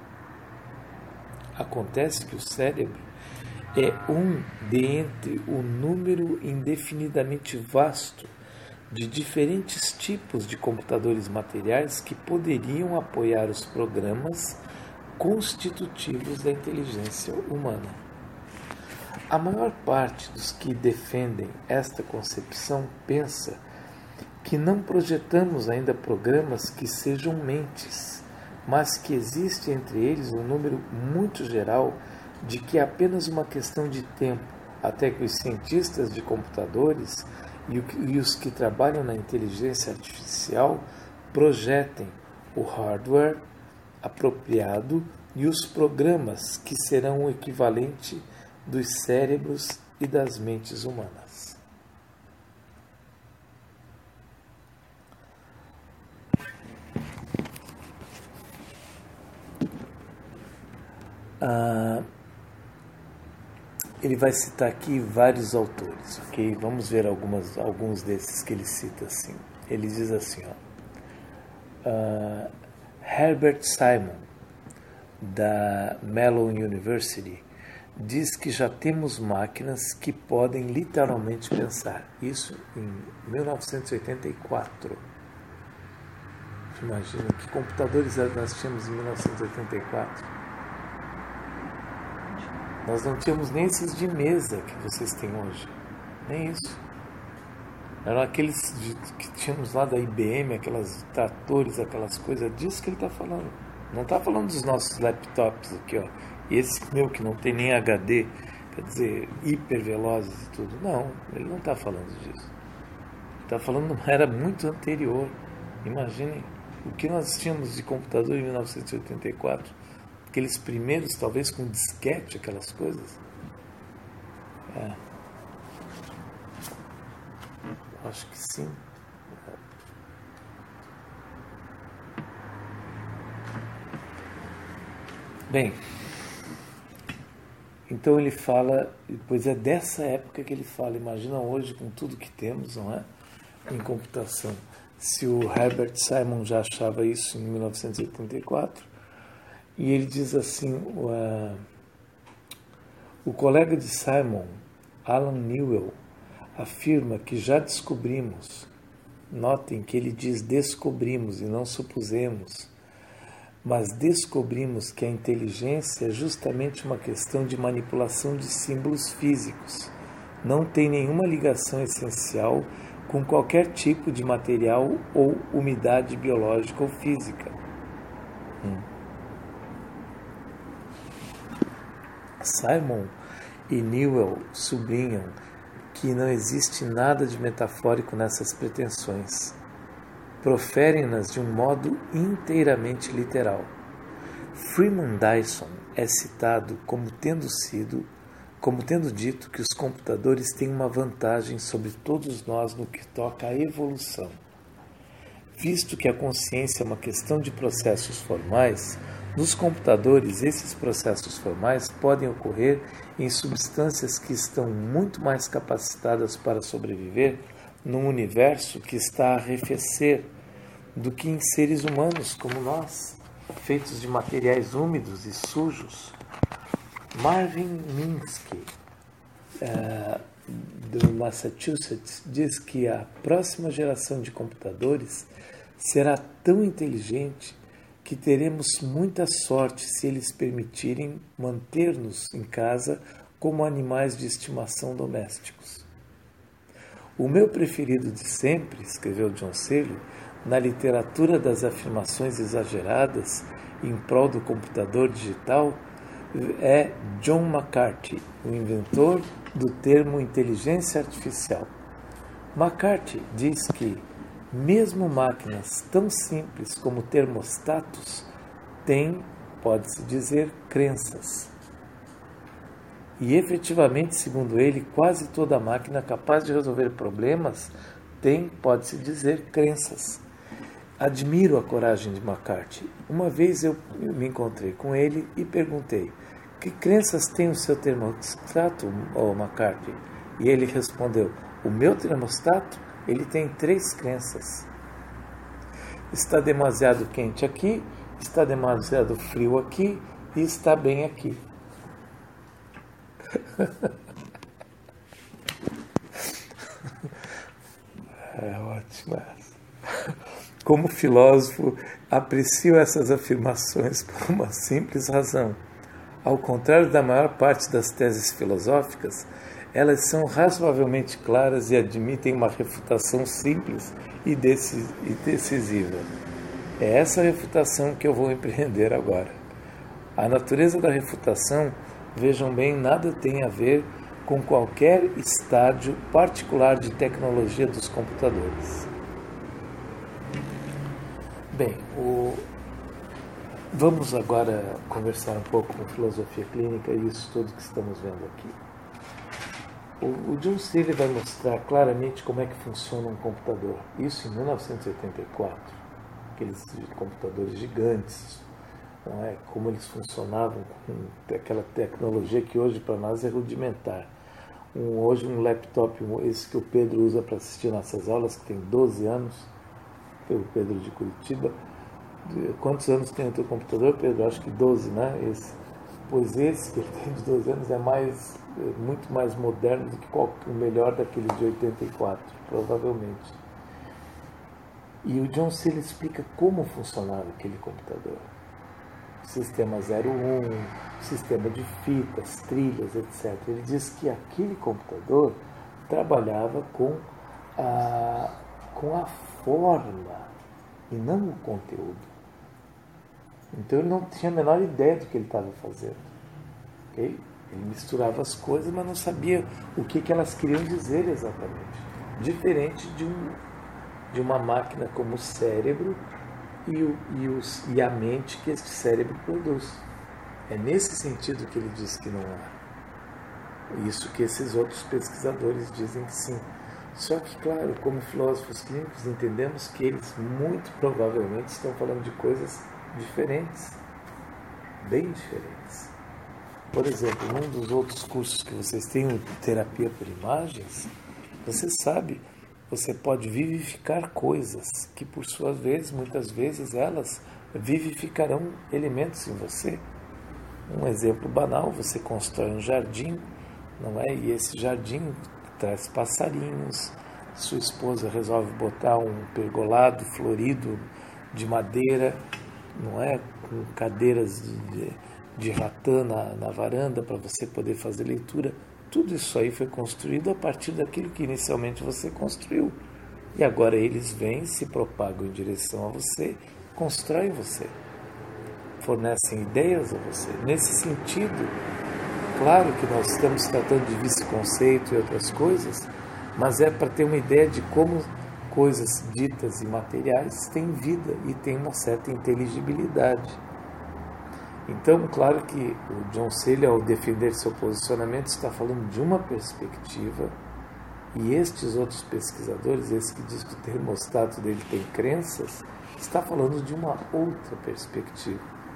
Acontece que o cérebro é um dentre um número indefinidamente vasto de diferentes tipos de computadores materiais que poderiam apoiar os programas constitutivos da inteligência humana. A maior parte dos que defendem esta concepção pensa que não projetamos ainda programas que sejam mentes, mas que existe entre eles um número muito geral de que é apenas uma questão de tempo até que os cientistas de computadores e os que trabalham na inteligência artificial projetem o hardware apropriado e os programas que serão o equivalente dos cérebros e das mentes humanas. Ele vai citar aqui vários autores, ok? Vamos ver alguns desses que ele cita assim. Ele diz assim, Herbert Simon, da Mellon University, diz que já temos máquinas que podem literalmente pensar. Isso em 1984. Imagina que computadores nós tínhamos em 1984. Nós não tínhamos nem esses de mesa que vocês têm hoje. Nem isso. Eram aqueles que tínhamos lá da IBM, aquelas tratores, aquelas coisas. Disso que ele está falando. Não está falando dos nossos laptops aqui, ó. E esse meu que não tem nem HD, quer dizer, hiper velozes e tudo. Não, ele não está falando disso. Ele está falando de uma era muito anterior. Imaginem o que nós tínhamos de computador em 1984. Aqueles primeiros, talvez com disquete, aquelas coisas. Acho que sim. Bem, então ele fala, pois é dessa época que ele fala, imagina hoje com tudo que temos, não é? Em computação. Se o Herbert Simon já achava isso em 1984, e ele diz assim, o colega de Simon, Alan Newell, afirma que já descobrimos, notem que ele diz descobrimos e não supusemos, mas descobrimos que a inteligência é justamente uma questão de manipulação de símbolos físicos, não tem nenhuma ligação essencial com qualquer tipo de material ou umidade biológica ou física. Simon e Newell sublinham que não existe nada de metafórico nessas pretensões. Proferem-nas de um modo inteiramente literal. Freeman Dyson é citado como tendo dito que os computadores têm uma vantagem sobre todos nós no que toca à evolução. Visto que a consciência é uma questão de processos formais, nos computadores, esses processos formais podem ocorrer em substâncias que estão muito mais capacitadas para sobreviver num universo que está a arrefecer do que em seres humanos como nós, feitos de materiais úmidos e sujos. Marvin Minsky, do Massachusetts, diz que a próxima geração de computadores será tão inteligente que teremos muita sorte se eles permitirem manter-nos em casa como animais de estimação domésticos. O meu preferido de sempre, escreveu John Searle, na literatura das afirmações exageradas em prol do computador digital, é John McCarthy, o inventor do termo inteligência artificial. McCarthy diz que mesmo máquinas tão simples como termostatos têm, pode-se dizer, crenças. E efetivamente, segundo ele, quase toda máquina capaz de resolver problemas tem, pode-se dizer, crenças. Admiro a coragem de McCarthy. Uma vez eu me encontrei com ele e perguntei: que crenças tem o seu termostato, McCarthy? E ele respondeu: o meu termostato, ele tem 3 crenças. Está demasiado quente aqui, está demasiado frio aqui e está bem aqui. É ótimo essa. Como filósofo, aprecio essas afirmações por uma simples razão. Ao contrário da maior parte das teses filosóficas, elas são razoavelmente claras e admitem uma refutação simples e decisiva. É essa refutação que eu vou empreender agora. A natureza da refutação, vejam bem, nada tem a ver com qualquer estágio particular de tecnologia dos computadores. Bem, vamos agora conversar um pouco com filosofia clínica e isso tudo que estamos vendo aqui. O John Searle vai mostrar claramente como é que funciona um computador. Isso em 1984, aqueles computadores gigantes, não é? Como eles funcionavam com aquela tecnologia que hoje para nós é rudimentar. Hoje um laptop, esse que o Pedro usa para assistir nossas aulas, que tem 12 anos, o Pedro de Curitiba. Quantos anos tem o teu computador, Pedro? Acho que 12, né? Pois esse que ele tem de 12 anos é muito mais moderno do que o melhor daquele de 84, provavelmente. E o John Searle explica como funcionava aquele computador. Sistema 01, sistema de fitas, trilhas, etc. Ele diz que aquele computador trabalhava com a forma e não o conteúdo. Então ele não tinha a menor ideia do que ele estava fazendo. Okay? Ele misturava as coisas, mas não sabia o que elas queriam dizer exatamente. Diferente de uma máquina como o cérebro e a mente que este cérebro produz. É nesse sentido que ele diz que não há. Isso que esses outros pesquisadores dizem que sim. Só que, claro, como filósofos clínicos, entendemos que eles muito provavelmente estão falando de coisas diferentes, bem diferentes. Por exemplo, num dos outros cursos que vocês têm, o terapia por imagens, você sabe, você pode vivificar coisas que, por sua vez, muitas vezes, elas vivificarão elementos em você. Um exemplo banal, você constrói um jardim, não é? E esse jardim traz passarinhos, sua esposa resolve botar um pergolado florido de madeira, não é? Com cadeiras de ratã na varanda para você poder fazer leitura. Tudo isso aí foi construído a partir daquilo que inicialmente você construiu. E agora eles vêm, se propagam em direção a você, constroem você, fornecem ideias a você. Nesse sentido, claro que nós estamos tratando de vice-conceito e outras coisas, mas é para ter uma ideia de como coisas ditas imateriais têm vida e têm uma certa inteligibilidade. Então, claro que o John Searle, ao defender seu posicionamento, está falando de uma perspectiva, e estes outros pesquisadores, esse que diz que o termostato dele tem crenças, está falando de uma outra perspectiva.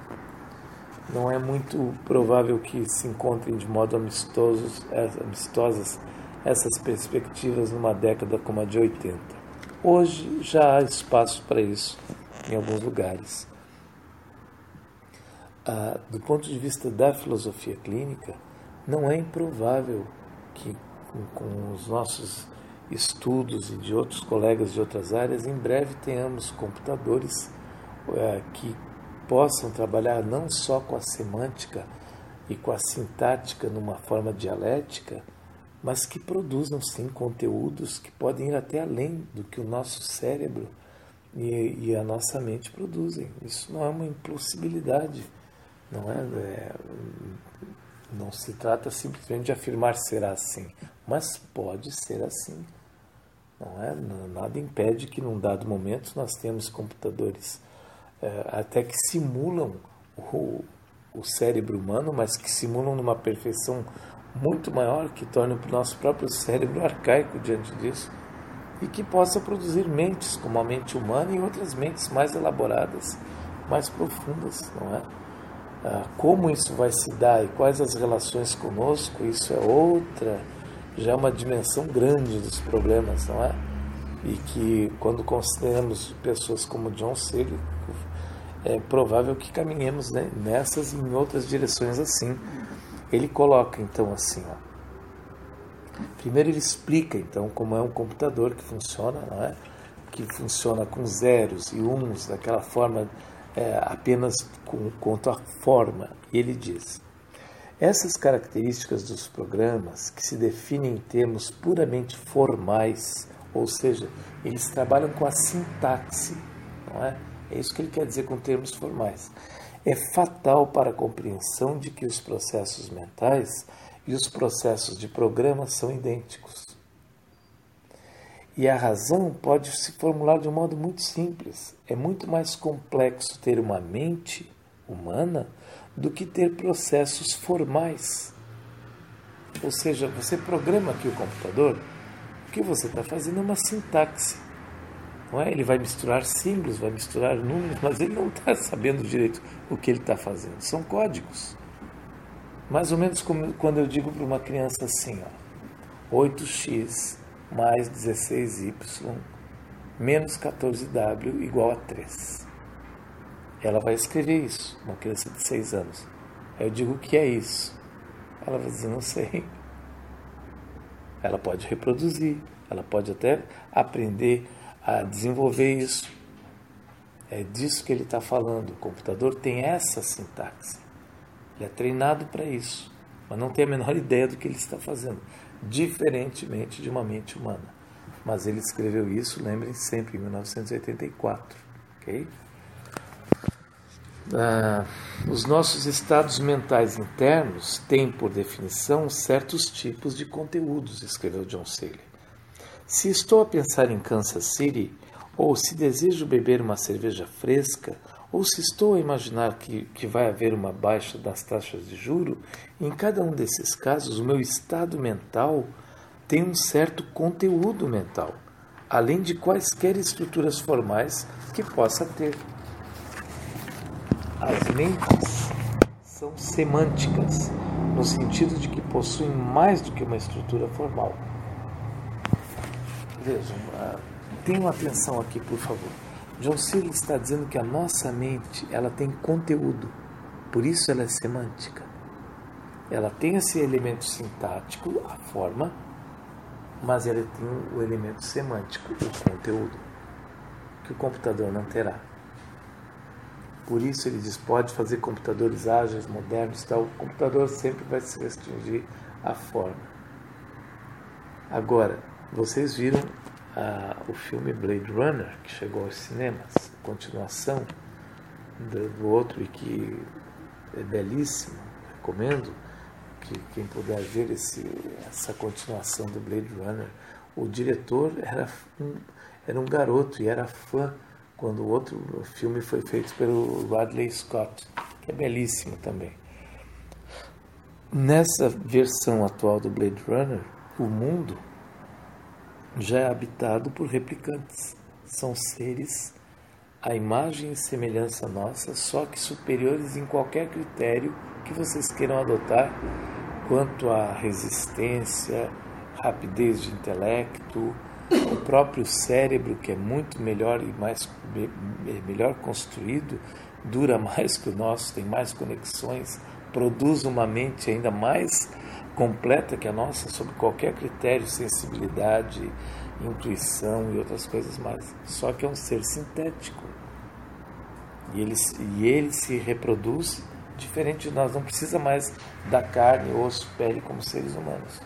Não é muito provável que se encontrem de modo amistosas essas perspectivas numa década como a de 80. Hoje já há espaço para isso em alguns lugares. Do ponto de vista da filosofia clínica, não é improvável que com os nossos estudos e de outros colegas de outras áreas, em breve tenhamos computadores que possam trabalhar não só com a semântica e com a sintática numa forma dialética, mas que produzam sim conteúdos que podem ir até além do que o nosso cérebro e a nossa mente produzem. Isso não é uma impossibilidade, não se trata simplesmente de afirmar será assim, mas pode ser assim. Nada impede que num dado momento nós tenhamos computadores até que simulam o cérebro humano, mas que simulam numa perfeição muito maior, que torne o nosso próprio cérebro arcaico diante disso, e que possa produzir mentes como a mente humana e outras mentes mais elaboradas, mais profundas, não é? Como isso vai se dar e quais as relações conosco, isso é outra, já é uma dimensão grande dos problemas, não é? E que quando consideramos pessoas como John Seeley, é provável que caminhemos, né, nessas e em outras direções assim. Ele coloca então assim, ó. Primeiro ele explica então como é um computador que funciona, não é? Que funciona com zeros e uns, daquela forma, apenas quanto à forma. E ele diz: essas características dos programas, que se definem em termos puramente formais, ou seja, eles trabalham com a sintaxe, não é? É isso que ele quer dizer com termos formais. É fatal para a compreensão de que os processos mentais e os processos de programa são idênticos. E a razão pode se formular de um modo muito simples. É muito mais complexo ter uma mente humana do que ter processos formais. Ou seja, você programa aqui o computador, o que você está fazendo é uma sintaxe. Não é? Ele vai misturar símbolos, vai misturar números, mas ele não está sabendo direito o que ele está fazendo. São códigos. Mais ou menos como quando eu digo para uma criança assim, ó, 8x mais 16y menos 14w igual a 3. Ela vai escrever isso, uma criança de 6 anos. Aí eu digo, o que é isso? Ela vai dizer, não sei. Ela pode reproduzir, ela pode até aprender a desenvolver isso. É disso que ele está falando. O computador tem essa sintaxe. Ele é treinado para isso, mas não tem a menor ideia do que ele está fazendo, diferentemente de uma mente humana. Mas ele escreveu isso, lembrem sempre, em 1984. Ok? Os nossos estados mentais internos têm, por definição, certos tipos de conteúdos, escreveu John Seeley. Se estou a pensar em Kansas City, ou se desejo beber uma cerveja fresca, ou se estou a imaginar que vai haver uma baixa das taxas de juro, em cada um desses casos, o meu estado mental tem um certo conteúdo mental, além de quaisquer estruturas formais que possa ter. As mentes são semânticas, no sentido de que possuem mais do que uma estrutura formal. Vejam, tenham atenção aqui, por favor. John Seeley está dizendo que a nossa mente, ela tem conteúdo, por isso ela é semântica. Ela tem esse elemento sintático, a forma, mas ela tem o elemento semântico, o conteúdo, que o computador não terá. Por isso ele diz, pode fazer computadores ágeis, modernos, tal. O computador sempre vai se restringir à forma. Agora, vocês viram o filme Blade Runner, que chegou aos cinemas, a continuação do outro, e que é belíssimo, recomendo que quem puder ver essa continuação do Blade Runner. O diretor era um garoto e era fã quando o outro filme foi feito pelo Ridley Scott, que é belíssimo também. Nessa versão atual do Blade Runner, o mundo já é habitado por replicantes. São seres à imagem e semelhança nossa, só que superiores em qualquer critério que vocês queiram adotar quanto à resistência, rapidez de intelecto, o próprio cérebro, que é muito melhor e melhor construído, dura mais que o nosso, tem mais conexões, produz uma mente ainda mais completa que a nossa, sob qualquer critério, sensibilidade, intuição e outras coisas mais. Só que é um ser sintético. E ele se reproduz diferente de nós, não precisa mais da carne, osso, pele como seres humanos.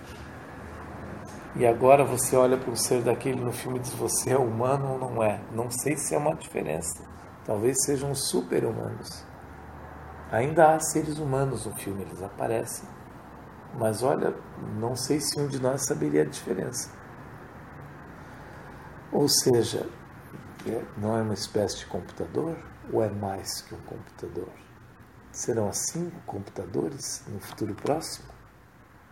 E agora você olha para um ser daquele no filme e diz, você é humano ou não é? Não sei se é uma diferença. Talvez sejam super-humanos. Ainda há seres humanos no filme, eles aparecem. Mas olha, não sei se um de nós saberia a diferença. Ou seja, não é uma espécie de computador ou é mais que um computador? Serão assim computadores no futuro próximo?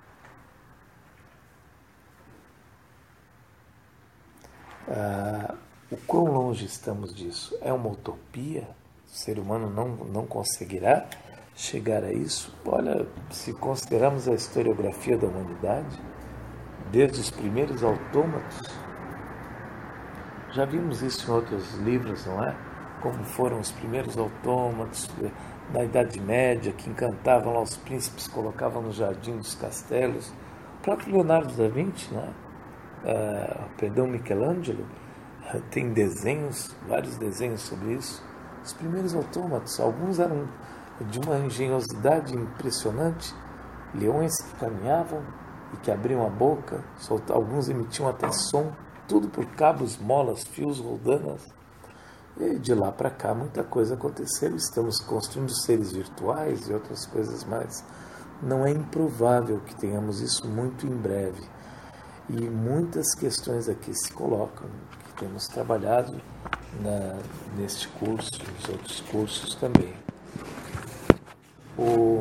O quão longe estamos disso? É uma utopia? O ser humano não conseguirá chegar a isso? Olha, se considerarmos a historiografia da humanidade, desde os primeiros autômatos, já vimos isso em outros livros, não é? Como foram os primeiros autômatos na Idade Média, que encantavam lá os príncipes, colocavam no jardim dos castelos. O próprio Leonardo da Vinci, né? Michelangelo, tem desenhos, vários desenhos sobre isso. Os primeiros autômatos, alguns eram de uma engenhosidade impressionante, leões que caminhavam e que abriam a boca, alguns emitiam até som, tudo por cabos, molas, fios, roldanas. E de lá para cá muita coisa aconteceu, estamos construindo seres virtuais e outras coisas mais. Não é improvável que tenhamos isso muito em breve. E muitas questões aqui se colocam, que temos trabalhado neste curso e nos outros cursos também. O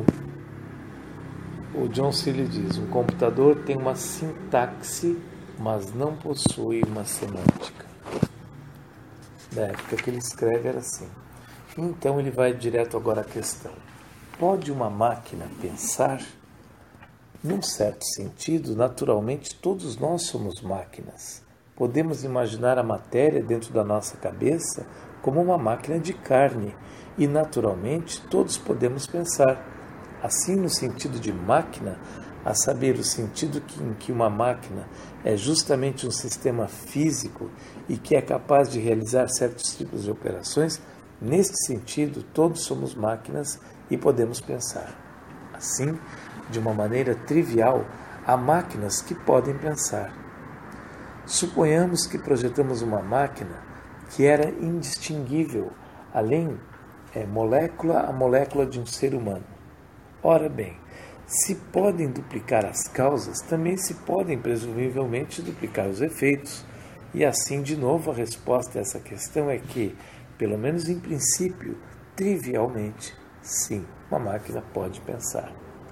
John Searle diz: um computador tem uma sintaxe, mas não possui uma semântica. Na época que ele escreve era assim. Então ele vai direto agora à questão. Pode uma máquina pensar? Num certo sentido, naturalmente, todos nós somos máquinas. Podemos imaginar a matéria dentro da nossa cabeça como uma máquina de carne e, naturalmente, todos podemos pensar. Assim, no sentido de máquina, a saber, o sentido em que uma máquina é justamente um sistema físico e que é capaz de realizar certos tipos de operações, neste sentido, todos somos máquinas e podemos pensar. Assim, de uma maneira trivial, há máquinas que podem pensar. Suponhamos que projetamos uma máquina que era indistinguível, além molécula a molécula de um ser humano. Ora bem, se podem duplicar as causas, também se podem presumivelmente duplicar os efeitos. E assim, de novo, a resposta a essa questão é que, pelo menos em princípio, trivialmente, sim, uma máquina pode pensar.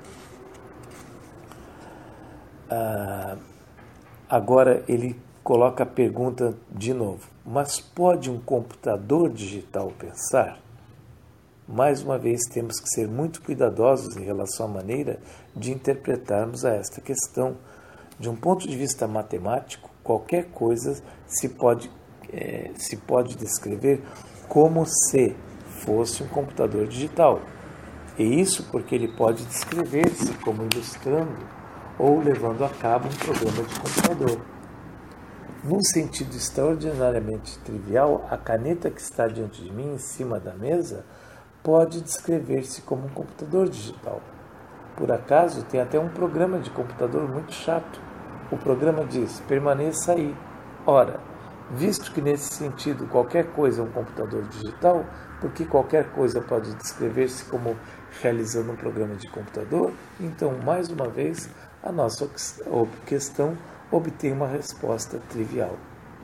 Agora ele coloca a pergunta de novo. Mas pode um computador digital pensar? Mais uma vez, temos que ser muito cuidadosos em relação à maneira de interpretarmos a esta questão. De um ponto de vista matemático, qualquer coisa se pode descrever como se fosse um computador digital. E isso porque ele pode descrever-se como ilustrando ou levando a cabo um programa de computador. Num sentido extraordinariamente trivial, a caneta que está diante de mim, em cima da mesa, pode descrever-se como um computador digital. Por acaso, tem até um programa de computador muito chato. O programa diz: permaneça aí. Ora, visto que nesse sentido qualquer coisa é um computador digital, porque qualquer coisa pode descrever-se como realizando um programa de computador, então, mais uma vez, a nossa questão obtém uma resposta trivial.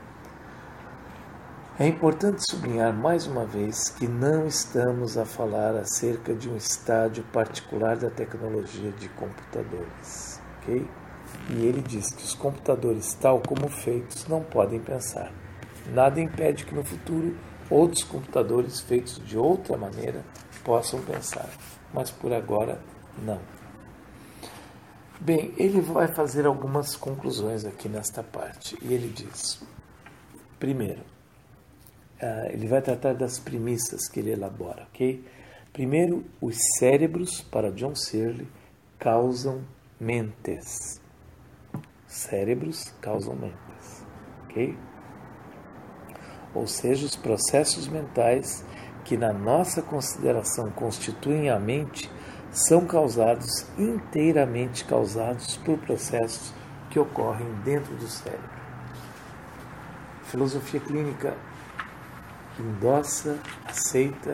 É importante sublinhar mais uma vez que não estamos a falar acerca de um estádio particular da tecnologia de computadores, ok? E ele diz que os computadores, tal como feitos, não podem pensar. Nada impede que no futuro outros computadores feitos de outra maneira possam pensar, mas por agora não. Bem, ele vai fazer algumas conclusões aqui nesta parte, e ele diz: primeiro, ele vai tratar das premissas que ele elabora, ok? Primeiro, os cérebros, para John Searle, causam mentes. Cérebros causam mentes, ok? Ou seja, os processos mentais que na nossa consideração constituem a mente são inteiramente causados por processos que ocorrem dentro do cérebro. A filosofia clínica endossa, aceita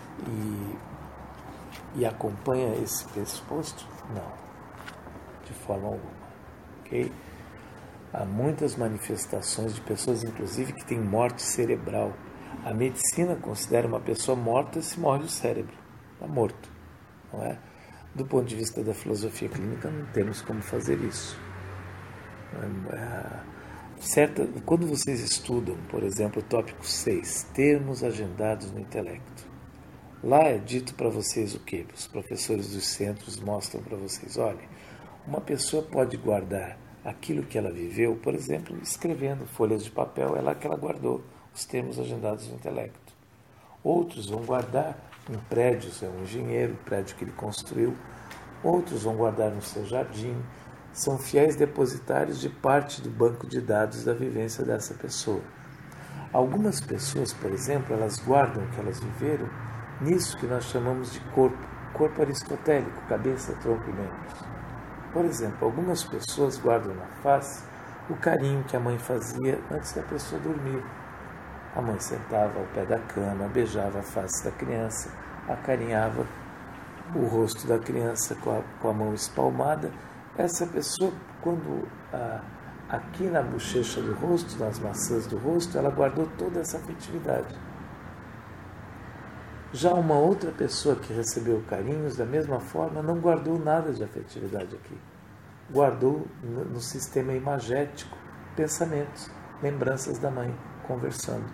e acompanha esse pressuposto? Não, de forma alguma. Okay? Há muitas manifestações de pessoas, inclusive, que têm morte cerebral. A medicina considera uma pessoa morta se morre o cérebro. Está morto. Não é? Do ponto de vista da filosofia clínica, não temos como fazer isso. Quando vocês estudam, por exemplo, o tópico 6, termos agendados no intelecto, lá é dito para vocês o quê? Os professores dos centros mostram para vocês, olha, uma pessoa pode guardar aquilo que ela viveu, por exemplo, escrevendo folhas de papel, é lá que ela guardou os termos agendados no intelecto. Outros vão guardar em prédios, é um engenheiro, o prédio que ele construiu. Outros vão guardar no seu jardim. São fiéis depositários de parte do banco de dados da vivência dessa pessoa. Algumas pessoas, por exemplo, elas guardam o que elas viveram nisso que nós chamamos de corpo aristotélico, cabeça, tronco e membros. Por exemplo, algumas pessoas guardam na face o carinho que a mãe fazia antes da pessoa dormir. A mãe sentava ao pé da cama, beijava a face da criança, acarinhava o rosto da criança com a mão espalmada. Essa pessoa, quando aqui na bochecha do rosto, nas maçãs do rosto, ela guardou toda essa afetividade. Já uma outra pessoa que recebeu carinhos, da mesma forma, não guardou nada de afetividade aqui. Guardou no sistema imagético pensamentos, lembranças da mãe, conversando.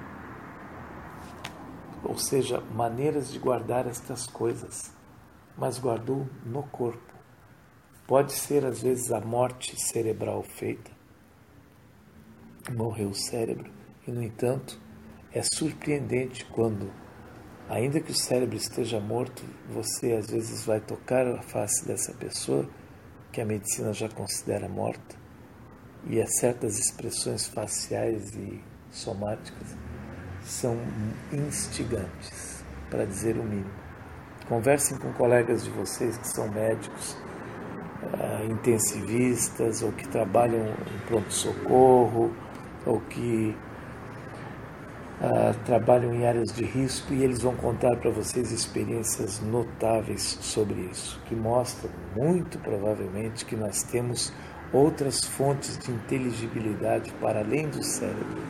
Ou seja, maneiras de guardar estas coisas, mas guardou no corpo. Pode ser, às vezes, a morte cerebral feita. Morreu o cérebro e, no entanto, é surpreendente quando, ainda que o cérebro esteja morto, você, às vezes, vai tocar a face dessa pessoa, que a medicina já considera morta, e certas expressões faciais e somáticas são instigantes, para dizer o mínimo. Conversem com colegas de vocês que são médicos, intensivistas, ou que trabalham em pronto-socorro, ou que trabalham em áreas de risco, e eles vão contar para vocês experiências notáveis sobre isso, que mostram, muito provavelmente, que nós temos outras fontes de inteligibilidade para além do cérebro.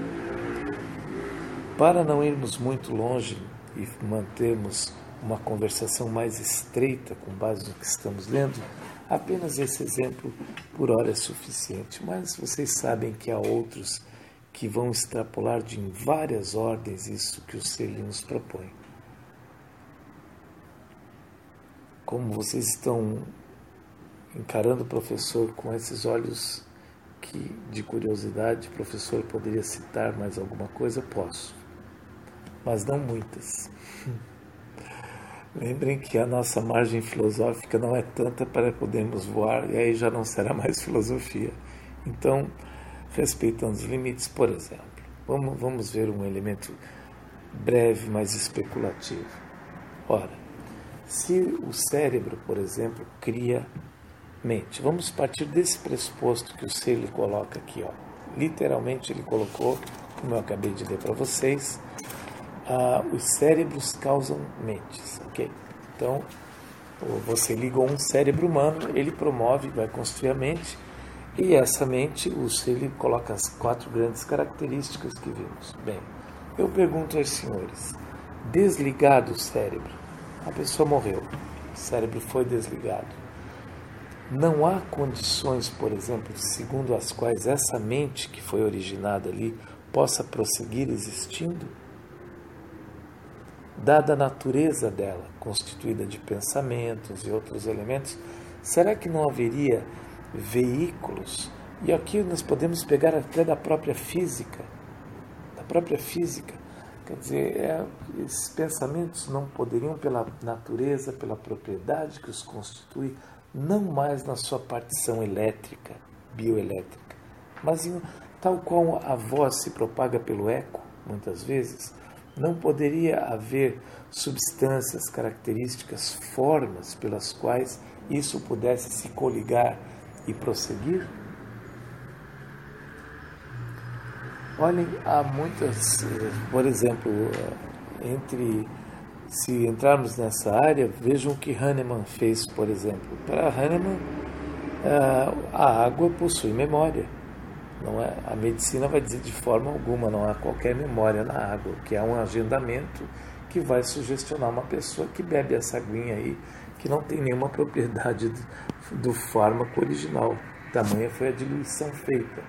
Para não irmos muito longe e mantermos uma conversação mais estreita com base no que estamos lendo, apenas esse exemplo por hora é suficiente, mas vocês sabem que há outros que vão extrapolar em várias ordens isso que o Selim nos propõe. Como vocês estão encarando o professor com esses olhos de curiosidade, o professor poderia citar mais alguma coisa? Posso, mas não muitas. Lembrem que a nossa margem filosófica não é tanta para podermos voar, e aí já não será mais filosofia. Então, respeitando os limites, por exemplo, vamos ver um elemento breve, mas especulativo. Ora, se o cérebro, por exemplo, cria mente, vamos partir desse pressuposto que o Selim coloca aqui, ó. Literalmente ele colocou, como eu acabei de ler para vocês, os cérebros causam mentes, ok? Então, você liga um cérebro humano, ele promove, vai construir a mente, e essa mente, o Selim coloca as 4 grandes características que vimos. Bem, eu pergunto aos senhores, desligado o cérebro, a pessoa morreu, o cérebro foi desligado. Não há condições, por exemplo, segundo as quais essa mente que foi originada ali possa prosseguir existindo? Dada a natureza dela, constituída de pensamentos e outros elementos, será que não haveria veículos? E aqui nós podemos pegar até da própria física. Quer dizer, esses pensamentos não poderiam, pela natureza, pela propriedade que os constitui, não mais na sua partição elétrica, bioelétrica, mas tal qual a voz se propaga pelo eco, muitas vezes, não poderia haver substâncias, características, formas pelas quais isso pudesse se coligar e prosseguir? Olhem, há muitas, por exemplo, se entrarmos nessa área, vejam o que Hahnemann fez, por exemplo. Para Hahnemann, a água possui memória. Não é, a medicina vai dizer de forma alguma, não há qualquer memória na água, que há um agendamento que vai sugestionar uma pessoa que bebe essa aguinha aí, que não tem nenhuma propriedade do fármaco original. Tamanha foi a diluição feita.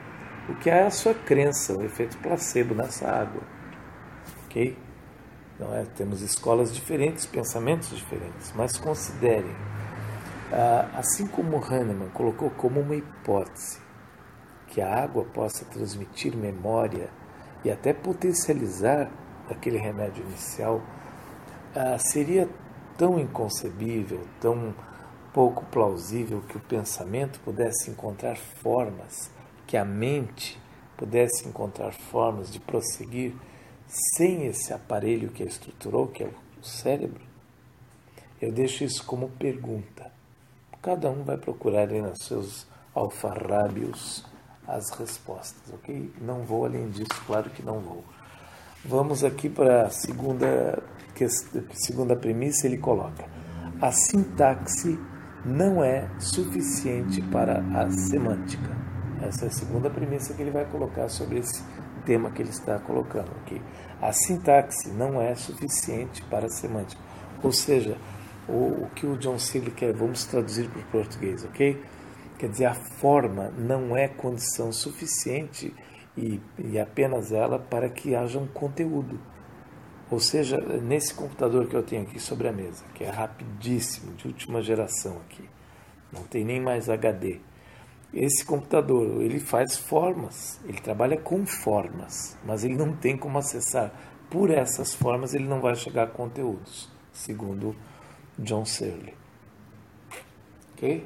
o que é a sua crença, o efeito placebo nessa água. Ok? Não é? Temos escolas diferentes, pensamentos diferentes, mas considerem, assim como Hahnemann colocou como uma hipótese que a água possa transmitir memória e até potencializar aquele remédio inicial, seria tão inconcebível, tão pouco plausível que o pensamento pudesse encontrar formas, que a mente pudesse encontrar formas de prosseguir sem esse aparelho que a estruturou, que é o cérebro? Eu deixo isso como pergunta. Cada um vai procurar aí nos seus alfarrábios as respostas, ok? Não vou além disso, claro que não vou. Vamos aqui para a segunda premissa. Ele coloca: a sintaxe não é suficiente para a semântica. Essa é a segunda premissa que ele vai colocar sobre esse tema que ele está colocando aqui. A sintaxe não é suficiente para a semântica. Ou seja, o que o John Searle quer, vamos traduzir para o português, ok? Quer dizer, a forma não é condição suficiente e apenas ela para que haja um conteúdo. Ou seja, nesse computador que eu tenho aqui sobre a mesa, que é rapidíssimo, de última geração aqui, não tem nem mais HD. Esse computador, ele faz formas, ele trabalha com formas, mas ele não tem como acessar. Por essas formas, ele não vai chegar a conteúdos, segundo John Searle. Ok?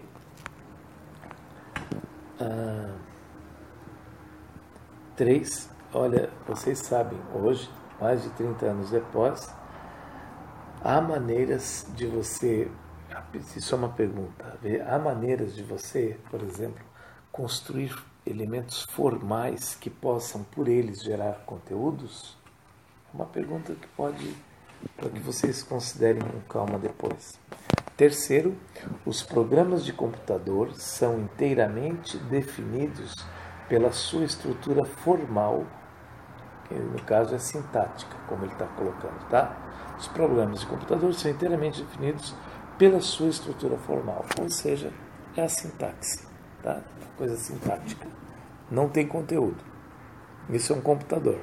3. Olha, vocês sabem, hoje, mais de 30 anos depois, há maneiras de você, isso é uma pergunta, há maneiras de você, por exemplo, construir elementos formais que possam, por eles, gerar conteúdos? É uma pergunta que pode, para que vocês considerem com calma depois. 3. Os programas de computador são inteiramente definidos pela sua estrutura formal, que no caso é sintática, como ele está colocando, tá? Os programas de computador são inteiramente definidos pela sua estrutura formal, ou seja, é a sintaxe, tá? Coisa sintática. Não tem conteúdo. Isso é um computador.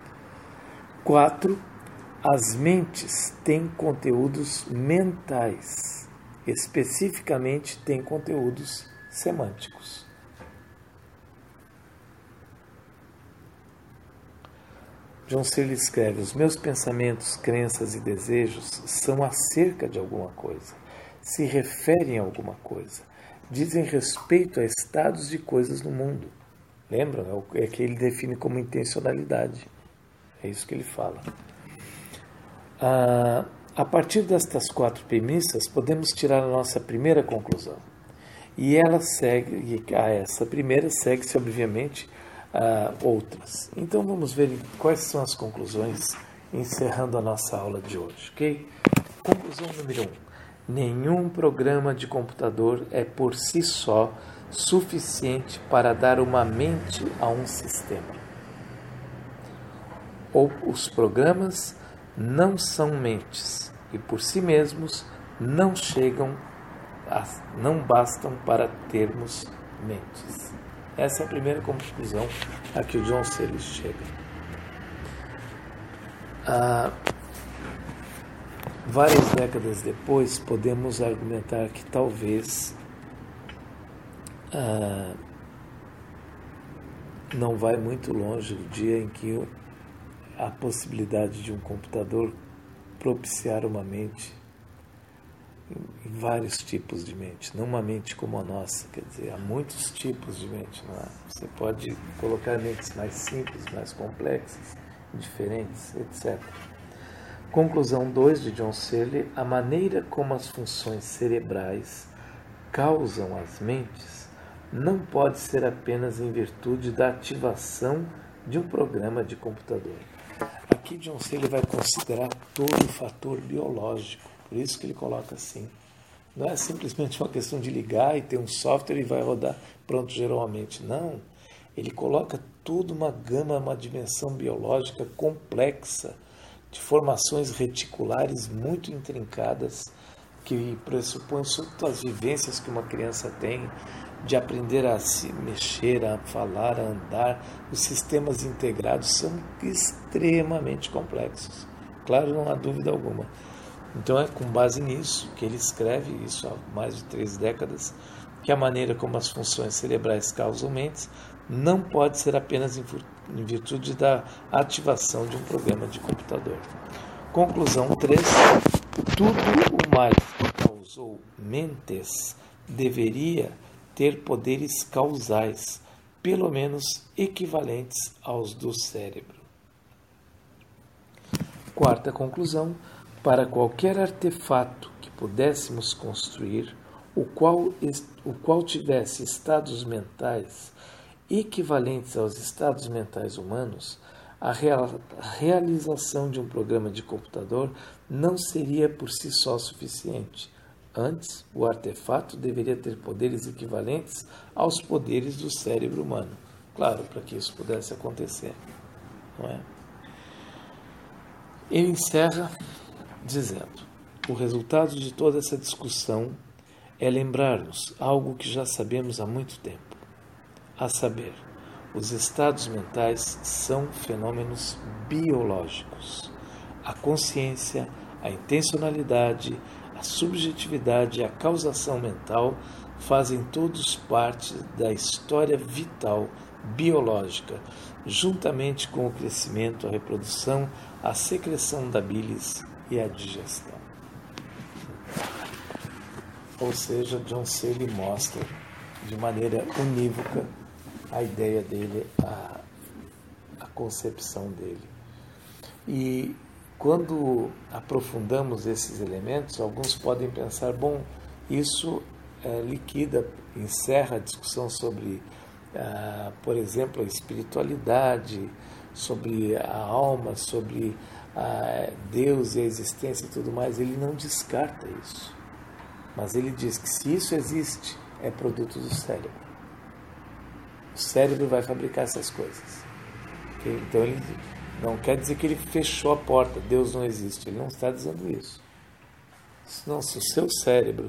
4. As mentes têm conteúdos mentais. Especificamente, têm conteúdos semânticos. John Searle escreve: os meus pensamentos, crenças e desejos são acerca de alguma coisa, se referem a alguma coisa, dizem respeito a estados de coisas no mundo. Lembram? É que ele define como intencionalidade. É isso que ele fala. A partir destas 4 premissas, podemos tirar a nossa primeira conclusão. E ela segue, a essa primeira segue-se, obviamente, outras. Então vamos ver quais são as conclusões, encerrando a nossa aula de hoje, ok? Conclusão número 1. Nenhum programa de computador é por si só suficiente para dar uma mente a um sistema. Ou os programas não são mentes e por si mesmos não bastam para termos mentes. Essa é a primeira conclusão a que o John Searle chega. Várias décadas depois, podemos argumentar que talvez não vai muito longe o dia em que a possibilidade de um computador propiciar uma mente, em vários tipos de mente, não uma mente como a nossa, quer dizer, há muitos tipos de mente, não é? Você pode colocar mentes mais simples, mais complexas, diferentes, etc. Conclusão 2 de John Searle: a maneira como as funções cerebrais causam as mentes não pode ser apenas em virtude da ativação de um programa de computador. Aqui John Searle vai considerar todo o fator biológico, por isso que ele coloca assim. Não é simplesmente uma questão de ligar e ter um software e vai rodar pronto geralmente. Não, ele coloca toda uma gama, uma dimensão biológica complexa, de formações reticulares muito intrincadas, que pressupõem, sobretudo, as vivências que uma criança tem, de aprender a se mexer, a falar, a andar. Os sistemas integrados são extremamente complexos. Claro, não há dúvida alguma. Então é com base nisso que ele escreve, isso há mais de 3 décadas, que a maneira como as funções cerebrais causam mentes não pode ser apenas em virtude da ativação de um programa de computador. Conclusão 3. Tudo o mais que causou mentes deveria ter poderes causais, pelo menos equivalentes aos do cérebro. Quarta conclusão. Para qualquer artefato que pudéssemos construir, o qual tivesse estados mentais equivalentes aos estados mentais humanos, a realização de um programa de computador não seria por si só suficiente. Antes, o artefato deveria ter poderes equivalentes aos poderes do cérebro humano. Claro, para que isso pudesse acontecer, não é? Ele encerra dizendo: o resultado de toda essa discussão é lembrar-nos algo que já sabemos há muito tempo, a saber, os estados mentais são fenômenos biológicos. A consciência, a intencionalidade, a subjetividade e a causação mental fazem todos parte da história vital biológica, juntamente com o crescimento, a reprodução, a secreção da bilis e a digestão. Ou seja, John Seeley mostra de maneira unívoca a ideia dele, a concepção dele. E quando aprofundamos esses elementos, alguns podem pensar, bom, isso liquida, encerra a discussão sobre, por exemplo, a espiritualidade, sobre a alma, sobre Deus e a existência e tudo mais. Ele não descarta isso, mas ele diz que se isso existe, é produto do cérebro. O cérebro vai fabricar essas coisas. Okay? Então ele não quer dizer que ele fechou a porta, Deus não existe. Ele não está dizendo isso. Senão, se o seu cérebro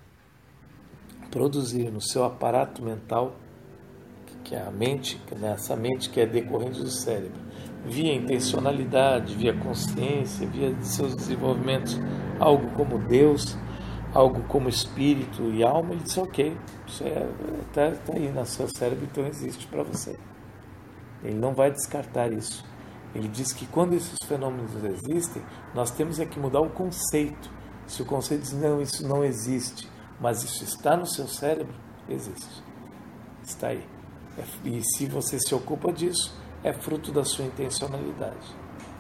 produzir no seu aparato mental, que é a mente, nessa mente que é decorrente do cérebro, via intencionalidade, via consciência, via seus desenvolvimentos, algo como Deus, algo como espírito e alma, ele diz, ok, isso está aí no seu cérebro, então existe para você. Ele não vai descartar isso. Ele diz que quando esses fenômenos existem, nós temos que mudar o conceito. Se o conceito diz, não, isso não existe, mas isso está no seu cérebro, existe. Está aí. E se você se ocupa disso, é fruto da sua intencionalidade.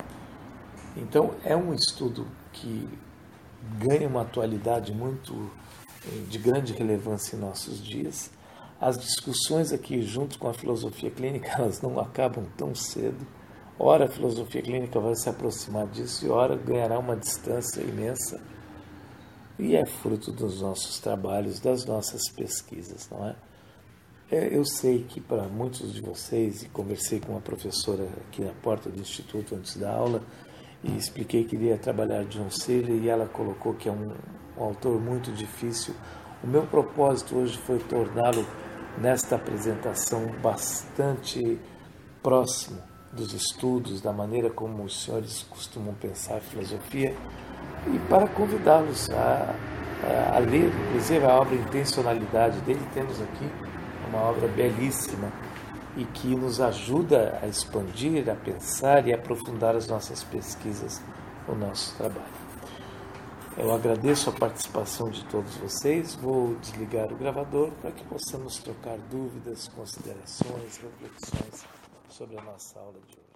Então, é um estudo que ganha uma atualidade de grande relevância em nossos dias. As discussões aqui, junto com a filosofia clínica, elas não acabam tão cedo. Ora, a filosofia clínica vai se aproximar disso e ora ganhará uma distância imensa. E é fruto dos nossos trabalhos, das nossas pesquisas, não é? Eu sei que para muitos de vocês, e conversei com uma professora aqui na porta do Instituto antes da aula, e expliquei que iria trabalhar John Seeley, e ela colocou que é um autor muito difícil. O meu propósito hoje foi torná-lo, nesta apresentação, bastante próximo dos estudos, da maneira como os senhores costumam pensar a filosofia, e para convidá-los a ler, inclusive a obra Intencionalidade dele. Temos aqui uma obra belíssima e que nos ajuda a expandir, a pensar e a aprofundar as nossas pesquisas, o nosso trabalho. Eu agradeço a participação de todos vocês. Vou desligar o gravador para que possamos trocar dúvidas, considerações, reflexões sobre a nossa aula de hoje.